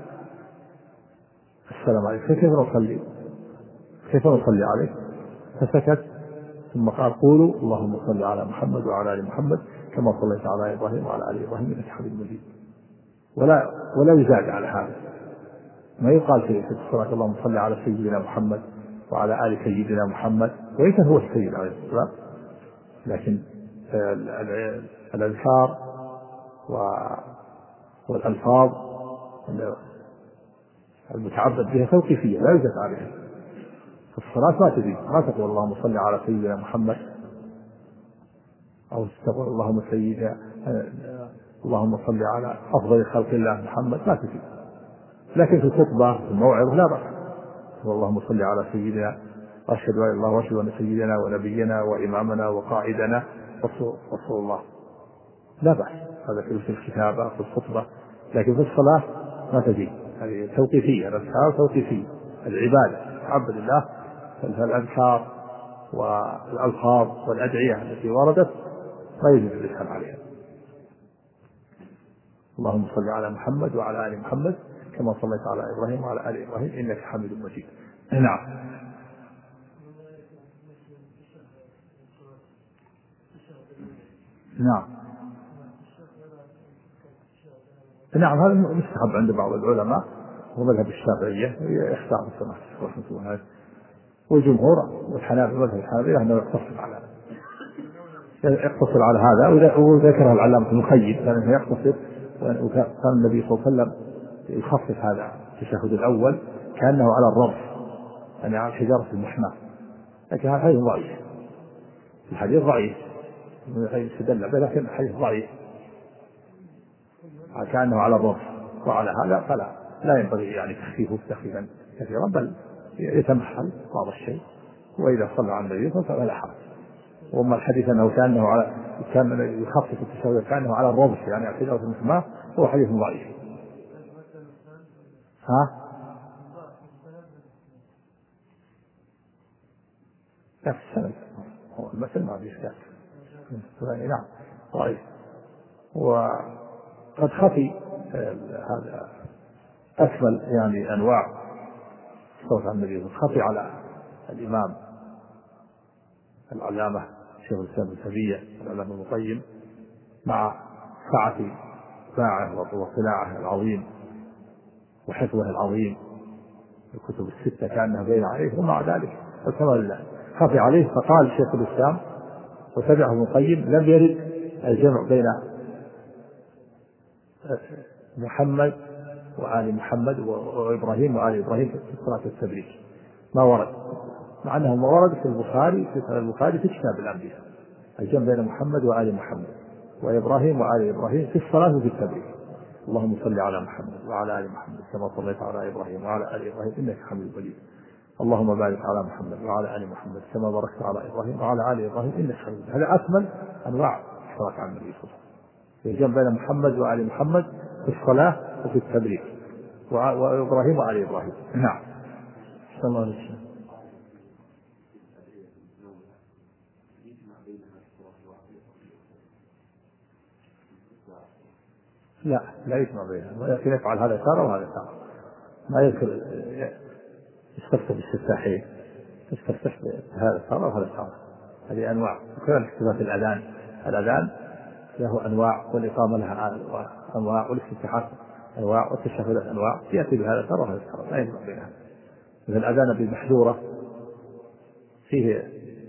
السلام عليك كيف نصلي عليك؟ فسكت ثم قال: قولوا اللهم صل على محمد وعلى آل محمد كما صليت على إبراهيم وعلى آل إبراهيم إنك حميد مجيد. ولا يزاد على هذا. ما يقال في الصلاة اللهم صل على سيدنا محمد وعلى آل سيدنا محمد، وإن كان هو السيد عليه الصلاة، لكن الأذكار والألفاظ المتعبد بها توقيفية لا يزاد عليها. في الصلاة ما تزيد، ما تقول اللهم صل على سيدنا محمد أو تقول اللهم صل على أفضل خلق الله محمد، ما تزيد. لكن في الخطبة في الموعظة لا بأس، اللهم صل على سيدنا أشهد أن الله وأشهد أن سيدنا ونبينا وإمامنا وقائدنا رسول الله، لا بأس. هذا في الكتابة في الخطبة، لكن في الصلاة ما تزيد. هذه توقيفية، الأذكار توقيفية، العبادة تعبد الله، فالأذكار والألفاظ والأدعية التي وردت ما يجوز اللسان عليها. اللهم صل على محمد وعلى آل محمد كما صليت على إبراهيم وعلى آل إبراهيم إنك حميد مجيد. نعم. نعم هذا مستحب عند بعض العلماء ومذهب الشافعية يختار السنة، والجمهور والحنابلة مذهب الحنابلة أنه يقتصر على هذا. وذكرها العلامة ابن القيم كان يقتصر، وكان النبي صلى الله عليه وسلم يخصص هذا التشهد الأول كأنه على الرمح، يعني على شجرة المحناة، لكن هذا حديث ضعيف، الحديث ضعيف يستدل به، لكن الحديث ضعيف كأنه على الرمح، وعلى هذا فلا لا ينبغي يعني تخفيفه تخفيفا كثيرا، بل يتمحل بعض الشيء، وإذا صلى على النبي فلا حرج. وأما الحديث أنه كان يخفف التشهد كأنه على الربط يعني اعتداء في المسمى، هو حديث ضعيف. ها؟ لا في السند، هو المثل ما فيه إشكال. نعم ضعيف. وقد خفي هذا أكمل يعني أنواع الصوت عن النبي، خفي على الإمام العلامة شيخ الإسلام ابن تيمية العلامة ابن القيم مع سعة باعه واطلاعه العظيم وحفظه العظيم، الكتب الستة كأنها بين عليه، ومع ذلك الكمال لله خفي عليه. فقال شيخ الإسلام وتبعه ابن القيم: لم يرد الجمع بين محمد وآل محمد وإبراهيم وآل إبراهيم في صلاة التبريك، ما ورد، مع أنه ما ورد في البخاري في كتاب الأنبياء الجمع بين محمد وآل محمد وإبراهيم وآل إبراهيم في الصلاة وفي التبريك. اللهم صل على محمد وعلى آل محمد كما صليت على إبراهيم وعلى آل إبراهيم إنك حميد مجيد. اللهم بارك على محمد وعلى آل محمد كما باركت على إبراهيم وعلى آل إبراهيم إنك حميد مجيد. هذا أكمل أنواع الصلاة على النبي صلى الله عليه وسلم، الجمع بين محمد وآل محمد في الصلاة وفي التبريك، وإبراهيم وآل إبراهيم. نعم. صلى الله عليه وسلم. لا يجمع بينها، ولكن يفعل هذا تارة وهذا تارة، ما يذكر يستفتح بالسفاحين، يستفتح بهذا تارة وهذا تارة، هذه أنواع. وكذلك اختلاف الأذان له أنواع، والإقامة لها أنواع، والاستفتاحات أنواع، والتشهدات أنواع، يأتي بهذا تارة وهذا تارة، لا يجمع بينها. مثل الأذان بالمحذورة فيه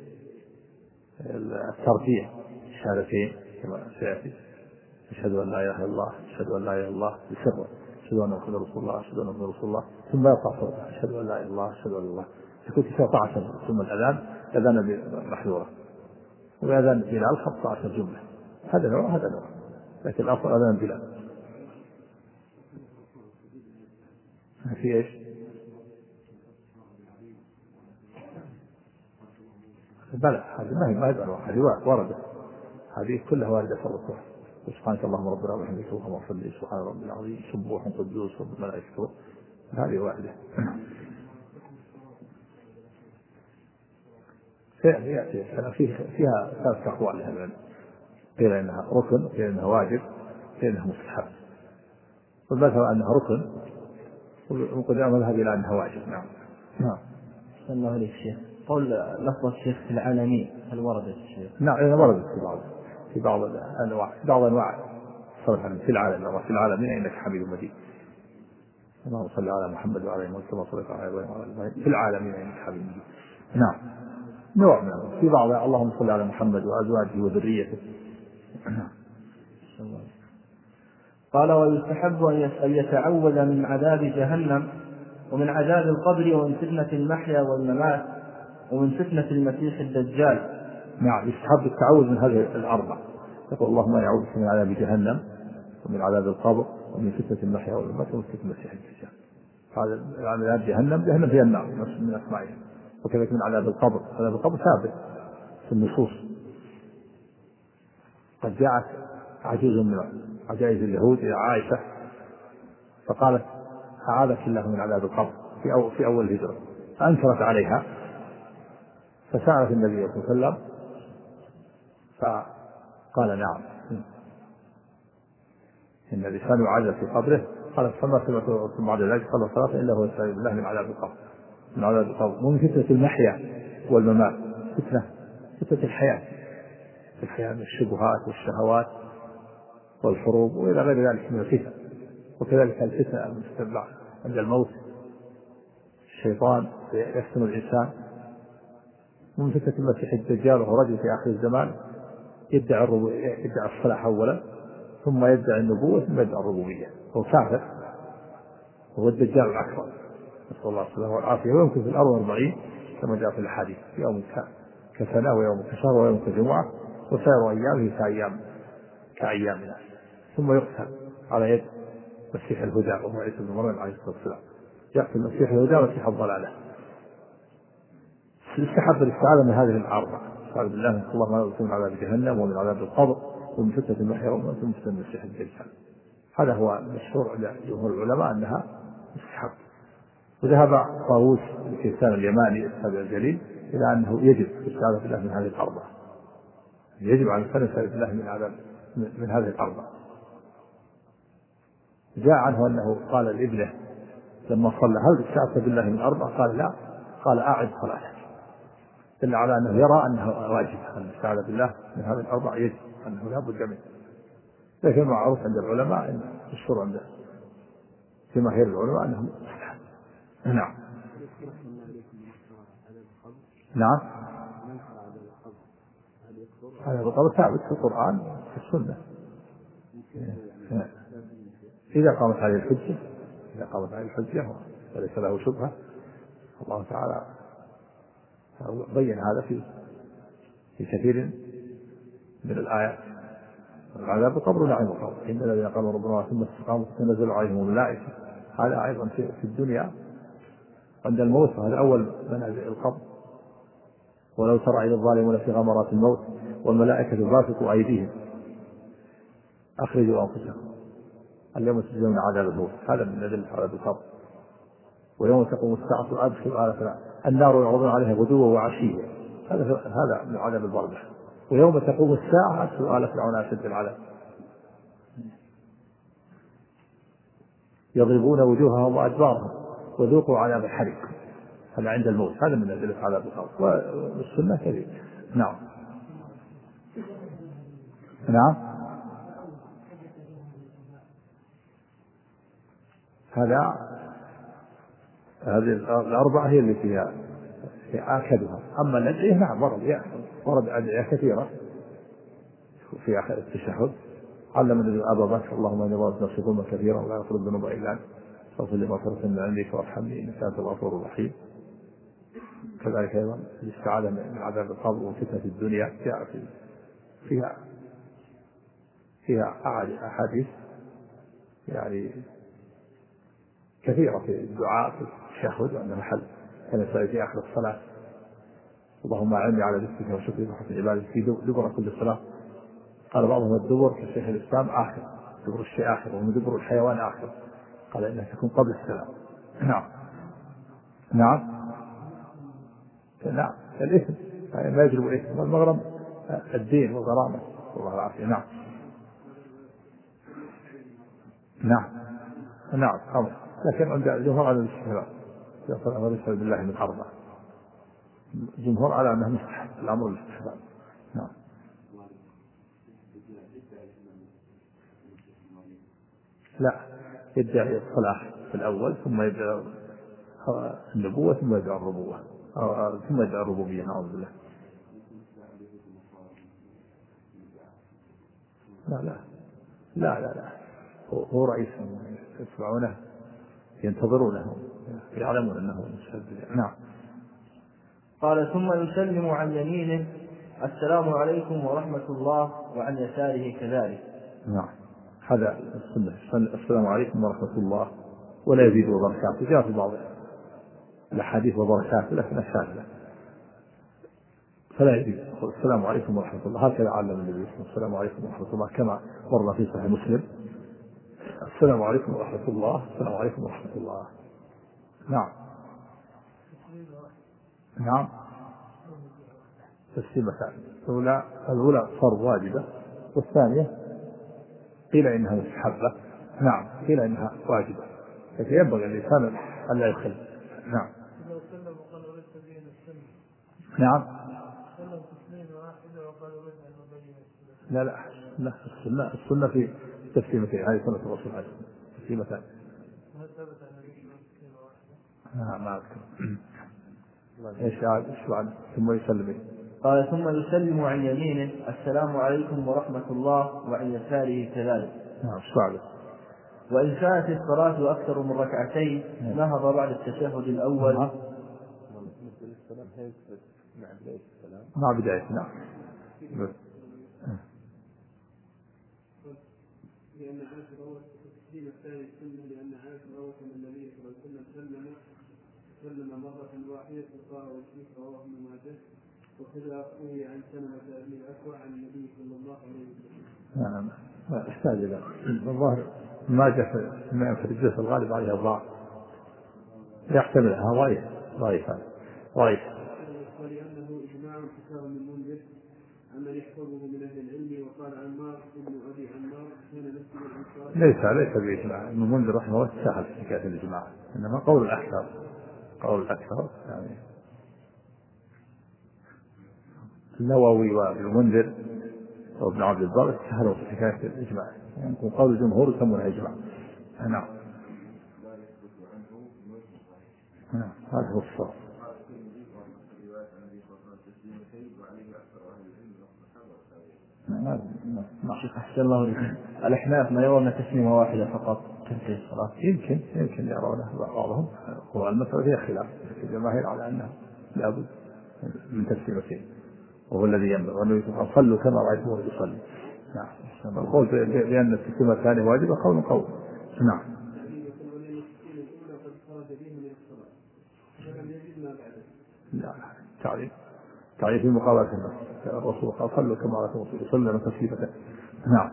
الترجيح الشهادتين كما سيأتي: أشهد أن لا إله إلا الله، أشهد أن لا إله إلا الله بسر، أشهد أن محمدا رسول الله، أشهد أن محمدا رسول الله، ثم يرفع صوته: أشهد أن لا إله إلا الله، أشهد أن الله. يكون 19 ثم الأذان محذورة، والأذان بلال 15 جملة. هذا نوع هذا نوع، لكن الأصل أذان بلال. في إيش؟ بلى هذه ما هي أنواع، هذه واردة، هذه كلها واردة في الركوع: سبحانك اللهم ربنا وبحمدك اللهم اغفر لي، سبحان ربي العظيم، سبوح قدوس رب الملائكة. هذه واحدة. فيها 3 أقوال لها العلم، قيل إنها ركن، قيل إنها واجب، قيل إنها مستحب. والمذهب أنها ركن، وقد المذهب إلى أنها واجب. نعم. صلى الله عليه الشيخ. قول لفظ الشيخ في العالمين هل وردت الشيخ؟ نعم وردت في بعض أنواع الصلاة في العالم. في العالمين إنك حميد مجيد. اللهم صل على محمد وعلى آله وسلم صلى الله عليه وسلم في العالمين إنك حميد مجيد. نعم نوع منه. في بعض اللهم صل على محمد وأزواجه وذريته. قال: ويستحب أن يتعوذ من عذاب جهنم ومن عذاب القبر ومن فتنة المحيا والممات ومن فتنة المسيح الدجال. نعم يستحب التعوذ من هذه الأربع. يقول: اللهم يعوذ من عذاب جهنم ومن عذاب القبر ومن فتنة المحيا والممات ومن فتنة المسيح الدجال. هذا عذاب جهنم هي النار من أسمائها. وكذلك من عذاب القبر. عذاب القبر ثابت في النصوص. قد جاءت عجوز من عجائز اليهود إلى عائشة فقالت: أعاذك الله من عذاب القبر في أول الهجرة، فأنكرت عليها، فسألت النبي صلى الله عليه وسلم فقال: نعم إن الإنسان يعذب في قبره. قالت: فما سمعت ثم بعد ذلك صلى صلاة إلا هو يستعيذ بالله من عذاب القبر. من عذاب القبر ومن فتنة المحيا والممات، فتنة الحياة من الشبهات والشهوات والحروب وإلى غير ذلك من الفتن. وكذلك الفتنة المستتبعة عند الموت، الشيطان يفتن الإنسان. ومن فتنة المسيح الدجال وهو رجل في آخر الزمان يدعي الصلاح أولا ثم يدعي النبوة ثم يدعي الربوبية، هو كافر، هو الدجال الأكبر، نسأل الله السلامة والعافية. ويمكن في الأرض 40 كما جاء في الحديث: يوم كسنة ويوم كشهر ويوم كجمعة وسائر أيامه كأيامنا، ثم يقتل على يد مسيح الهدى وهو عيسى بن مريم عليه الصلاة والسلام، يقتل مسيح الهدى ومسيح الضلالة. استحب الاستعاذة من هذه الأربع، استعاذ بالله من الله ما يكون من عذاب جهنم ومن عذاب القبر ومن فتنة المحيا والممات ومن فتنة المسيح الدجال. هذا هو المشهور عند جمهور العلماء أنها مستحب. وذهب طاووس الكيسان اليماني التابع الجليل إلى أنه يجب الاستعاذة بالله من هذه الأربع، يجب على الإنسان يستعيذ بالله من عذاب من هذه الأربع. جاء عنه أنه قال لابنه لما صلى هل استعاذت بالله من أربع؟ قال لا، قال أعد صلاتك، دل على أنه يرى أنه واجب أن يستعاذ بالله من هذه الأربع، يجب أنه لا بد منه. لكن معروف عند العلماء أن الشر عند جماهير العلماء أنه مستحب. نعم. نعم. هذا القول ثابت في القرآن في السنة. إذا قامت هذه الحجة، إذا قامت هذه الحجة وليس له شبهة، الله تعالى بين هذا في كثير من الآيات. العذاب القبر ونعيم القبر، إن الذين قالوا ربنا ثم استقاموا تنزل عليهم الملائكة، هذا أيضا في الدنيا عند الموت، هذا أول منازل القبر. ولو ترى إذ الظالمون في غمرات الموت والملائكة باسطوا أيديهم أخرجوا أنفسكم اليوم تجزون عذاب الموت، هذا من أدلة عذاب القبر. ويوم تقوم الساعة أدخلوا آل فرعون النار يعرضون عليها غدوا وعشيا، هذا من عذاب البرزخ. ويوم تقوم الساعة أدخلوا آل فرعون أشد العذاب يضربون وجوههم وأدبارهم وذوقوا عذاب الحريق، هذا عند الموت، هذا من أدلة عذاب القبر. والسنة كذلك. نعم. نعم. هذه الأربعة هي اللي فيها آكدها. أما الأدعية نعم ورد أدعية كثيرة في آخر التشهد. علم النبي أبا بكر اللهم إني ظلمت نفسي ظلما كثيرا ولا يغفر الذنوب إلا أنت فاغفر لي مغفرة من عندك وارحمني إنك أنت الغفور الرحيم. كذلك أيضا الاستعاذة من عذاب القبر وفتنة الدنيا جاء فيها أحاديث يعني كثيرة في الدعاء في التشهد، وأنه حل كان يسأل في آخر الصلاة اللهم أعني على ذكرك وشكرك وحسن عبادتك في دبر كل صلاة. قال بعضهم الدبر كشيخ الإسلام آخر، دبر الشيء آخر، ومدبر الحيوان آخر، قال إنها تكون قبل السلام. نعم. نعم. نعم الإثم يعني ما يجلب الإثم، والمغرم الدين والغرامة والله العافية. نعم. نعم. نعم أمر، لكن عند الجمهور على الاستحباب، يقول يسأل بالله من أربع، الجمهور على أنه مستحب الأمر الاستحباب. نعم. لا، يدعي الصلاح في الأول ثم يدعي النبوة ثم يدعي الربوة ثم يدعي الربوبية. نعوذ بالله. لا هو رئيس يتبعونه ينتظرونه يعلمون أنه مشهد. نعم. قال ثم يسلم عن يمينه السلام عليكم ورحمة الله، وعن يساره كذلك. نعم هذا السنة، السلام عليكم ورحمة الله ولا يزيد وبركاته. جاء في بعض الأحاديث وبركاته لكن شاذة، فلا يزيد السلام عليكم ورحمة الله، هكذا علم النبي السلام عليكم ورحمة الله كما مر في صحيح مسلم السلام عليكم ورحمة الله السلام عليكم ورحمة الله. نعم. نعم تسليمتان، الأولى فرض واجبة، والثانية قيل إنها مستحبة. نعم قيل إنها واجبة، لكن ينبغي الإنسان أن لا يخل. نعم. نعم. لا السنة في تسليمتين، هذه سنة الرسول عليه تسليمتان. ما أذكر ايش بعد ثم يسلم. قال ثم يسلم عن يمينه السلام عليكم ورحمة الله، وعن يساره كذلك. نعم بعد. وإن كانت الصلاة أكثر من ركعتين نهض بعد التشهد الأول مع بداية. نعم. التحريم الثاني السنة لأن عائشة روت أن النبي صلى الله عليه وسلم سلم مرة واحدة فقال والشيخ رواه ابن ماجه وكذا روي عن سلمة بن الأكوع عن النبي صلى الله عليه وسلم. نعم احتاج إلى الظاهر ما جاء في الجزء الغالب عليها الضعف يحتملها ضعيف ولأنه إجماع كتاب من منذر عمن يحفظه من أهل العلم. وقال عمار ابن أبي عمار كان نفسه الأنصار ليس بإجماع ابن منذر رحمه الله سهل في حكاية الإجماع إنما قول الأكثر يعني النووي وابن منذر وابن عبد البر سهلوا في حكاية الإجماع يعني قول الجمهور يسمونها إجماع. نعم هذا هو الصواب. شيخ أحسن الله إليكم، الأحناف ما يرون تسليمة واحدة فقط تنتهي الصلاة؟ يمكن يرونه بعضهم، هو المسألة فيها خلاف، الجماهير على أنه لابد من تسليمتين وهو الذي ينبغي وأنه يقول صلوا كما رأيتموه يصلي. نعم القول بأن التسليمة الثانية واجبة قول. نعم لا تعريف مقابلة النص الرسول قال صلوا كما رأيتموه يصلي تسليمة. نعم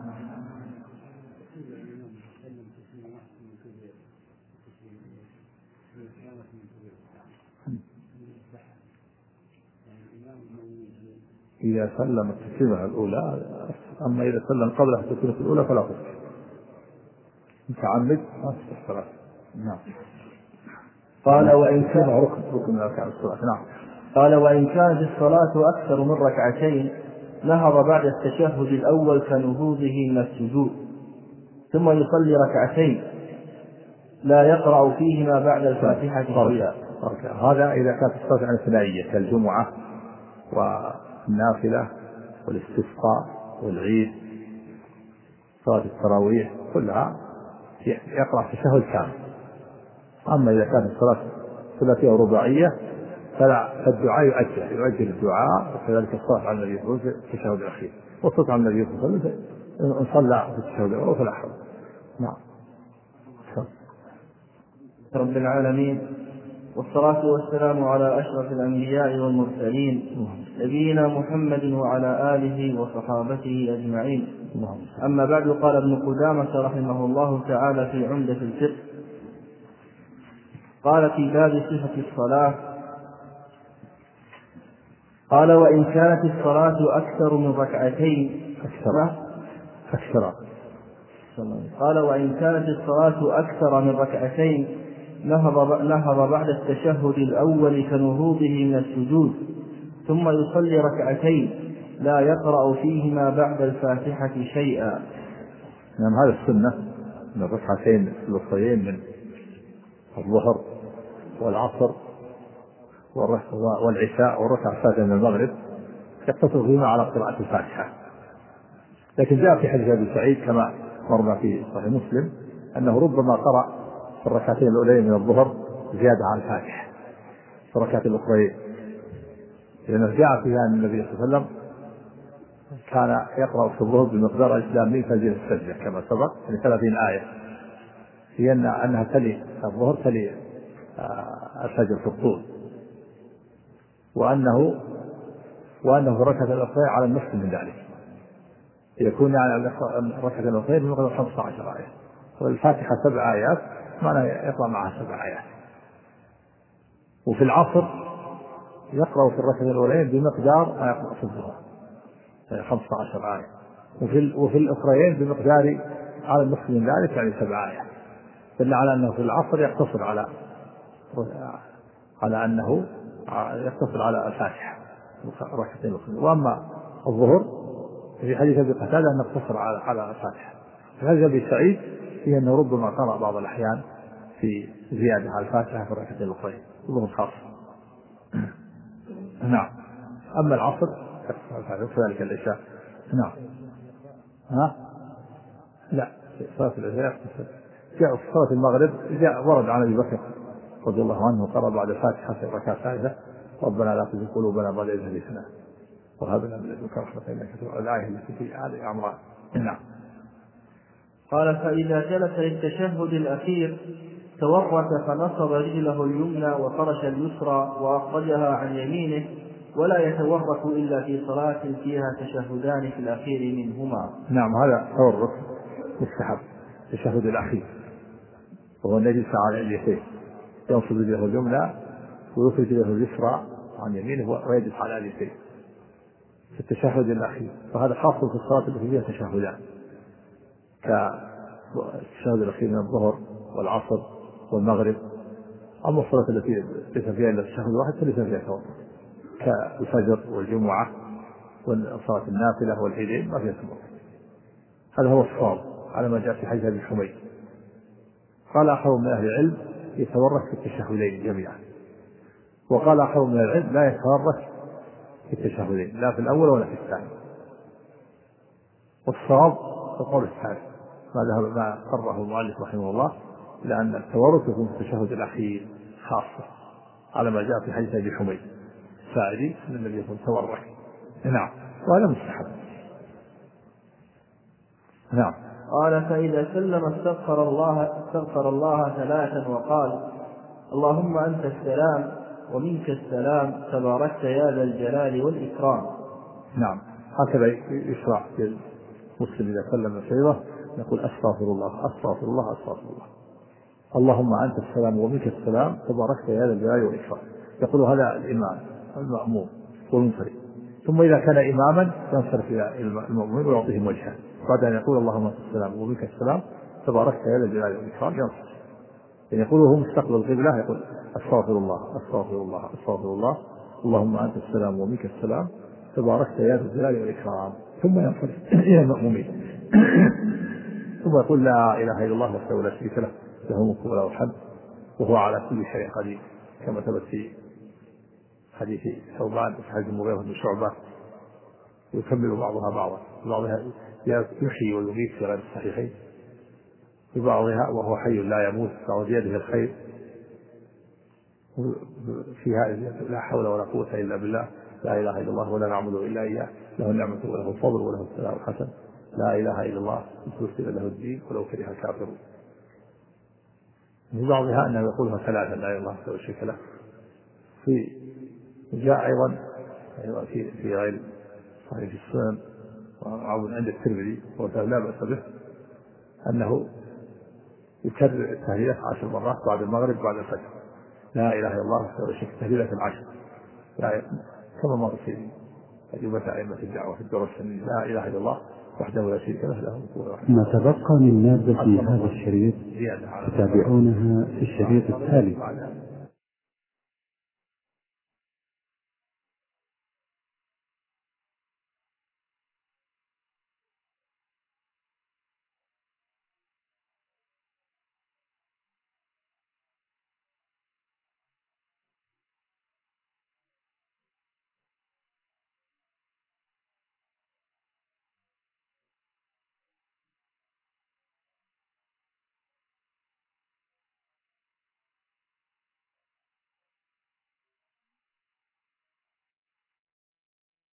إذا سلم التسليمة الأولى، أما إذا سلم قبل التسليمة الأولى فلا تصح متعمد ما تصح الصلاة. نعم قال وإن كان ركن من أركان الصلاة. نعم قال وإن كانت الصلاة أكثر من ركعتين نهض بعد التشهد الأول كنهوضه من السجود ثم يصلي ركعتين لا يقرأ فيهما بعد الفاتحة شيئا. هذا إذا كانت الصلاة عن ثنائية كالجمعة والنافلة والاستسقاء والعيد صلاة التراويح كلها يقرأ تشهد كامل. أما إذا كانت الصلاة ثلاثية ورباعية فالدعاء يؤجل الدعاء، وكذلك الصلاة على النبي صلى الله عليه وسلم في التشهد الأخير والصلاة على النبي صلى الله عليه وسلم إن صلى في التشهد الأول فلا حرج. نعم رب العالمين والصلاة والسلام على أشرف الأنبياء والمرسلين نبينا محمد وعلى آله وصحابته أجمعين. أما بعد، قال ابن قدامة رحمه الله تعالى في عمدة الفقه قال في باب صفة الصلاة قال وإن كانت الصلاة أكثر من ركعتين قال وإن كانت الصلاة أكثر من ركعتين نهض بعد التشهد الأول كنهوضه من السجود ثم يصلي ركعتين لا يقرأ فيهما بعد الفاتحة شيئا. نعم هذا السنة من الركعتين الأخريين من الظهر والعصر والعشاء والركعة الثالثة من المغرب يقتصر فيما على قراءة الفاتحة. لكن جاء في حديث أبي سعيد كما مرنا في صحيح مسلم أنه ربما قرأ في الركعتين الأولين من الظهر زيادة عن الفاتحة في الركعتين الأخرين، لأنه جاء فيها أن النبي صلى الله عليه وسلم كان يقرأ في الظهر بمقدار الإسلامي فجر السجدة كما سبق يعني 30 آية، هي أنها تلي الظهر تلي الفجر في الطول، وأنه في الركعة الأخرى على النصف من ذلك يكون يعني الركعة الأخرى بمقدار 15 آية، والفاتحة 7 آيات معنى يقرأ معها 7 آيات. وفي العصر يقرأ في الركعة الأولين بمقدار ما يقرأ في الظهر 15 آية، وفي الأخرين بمقدار على النصف من ذلك يعني 7 آيات، دل على أنه في العصر يقتصر أنه يقتصر على الفاتحة ركعتين الأخرين. وأما الظهر في حديث أبي قتادة أنه يقتصر على الفاتحة. في حديث أبي سعيد فيه أنه ربما قرأ بعض الأحيان في زيادة على الفاتحة في الركعتين الأخرين الظهر خاص. نعم أما العصر كذلك العشاء. نعم لا صلاة العشاء جاء في صلاة المغرب ورد عن أبي بكر رضي الله عنه قرأ بعد الفاتحة في الركعة الثالثة ربنا لا تزغ قلوبنا بعد إذ هديتنا وهب لنا من لدنك رحمة إنك أنت الوهاب، الآية التي في آل عمران. نعم قال فإذا جلس للتشهد الأخير تورك فنصب رجله اليمنى وفرش اليسرى وأخرجها عن يمينه، ولا يتورك إلا في صلاة فيها تشهدان في الأخير منهما. نعم، هذا تورك مستحب التشهد الأخير، وهو الذي على اليسير، ينصب رجله اليمنى ويخرج رجله اليسرى عن يمينه ويجلس على اليسير في التشهد الأخير، فهذا خاص في الصلاة التي فيها تشهدان كالتشهد الأخير من الظهر والعصر والمغرب. أما الصلاة التي ليس فيها إلا تشهد واحد فليس فيها تورك كالفجر والجمعة والصلاة النافلة والعيدين ما فيها تورك. هذا هو الصواب على ما جاء في حديث أبي حميد. قال آخر من أهل العلم يتورك في التشهدين جميعا، وقال آخر من العلم لا يتورك في التشهدين لا في الأول ولا في الثاني. والصواب القول الثاني ما قرره المؤلف رحمه الله، لأن التورك يكون في التشهد الأخير خاصة على ما جاء في حديث أبي حميد الساعدي أن النبي يكون تورك. نعم، وهذا مستحب. نعم. قال فإذا سلم استغفر الله ثلاثا وقال اللهم أنت السلام ومنك السلام تباركت يا ذا الجلال والإكرام. نعم، هكذا يشرع المسلم إذا سلم سيره يقول أستغفر الله أستغفر الله أستغفر الله، اللهم أنت السلام ومنك السلام تباركت يا ذا الجلال والإكرام. يقول هذا الإمام المأموم والمنفرد، ثم إذا كان إماما ينصرف إلى المأمومين ويعطيهم وجهه بعد أن يقول اللهم أنت السلام ومنك السلام تباركت يا ذا الجلال والإكرام ينصرف. يعني يقول وهو مستقبل القبلة يقول أستغفر الله أستغفر الله أستغفر الله، اللهم أنت السلام ومنك السلام تباركت يا ذا الجلال والإكرام، ثم ينصرف إلى المأمومين ثم يقول لا إله إلا الله وحده لا شريك له له الملك وله الحمد وهو على كل شيء قدير، كما ثبت في حديث ثوبان في حديث المغيرة بن شعبة. يكمل بعضها بعضها يحيي ويميت في غير الصحيحين، في بعضها وهو حي لا يموت بيده الخير، فيها لا حول ولا قوة إلا بالله، لا إله إلا الله ولا نعبد إلا إياه، له النعمة وله الفضل وله الثناء الحسن، لا إله إلا الله مخلصين له الدين ولو كره الكافرون. من بعضها أنه يقولها ثلاثا لا إله إلا الله وحده لا شريك له. في جاء أيضا في غير صحيح السنن عند الترمذي ولا بأس به أنه يكرر التهليلات 10 مرات بعد المغرب بعد الفجر، لا إله إلا الله وحده لا شريك له تهليلة 10 كما مر في أجوبة أئمة الدعوة في الدرس لا إله إلا الله وحده لا شريك له له الملك. ما تبقى من مادة هذا الشريط تتابعونها في الشريط التالي.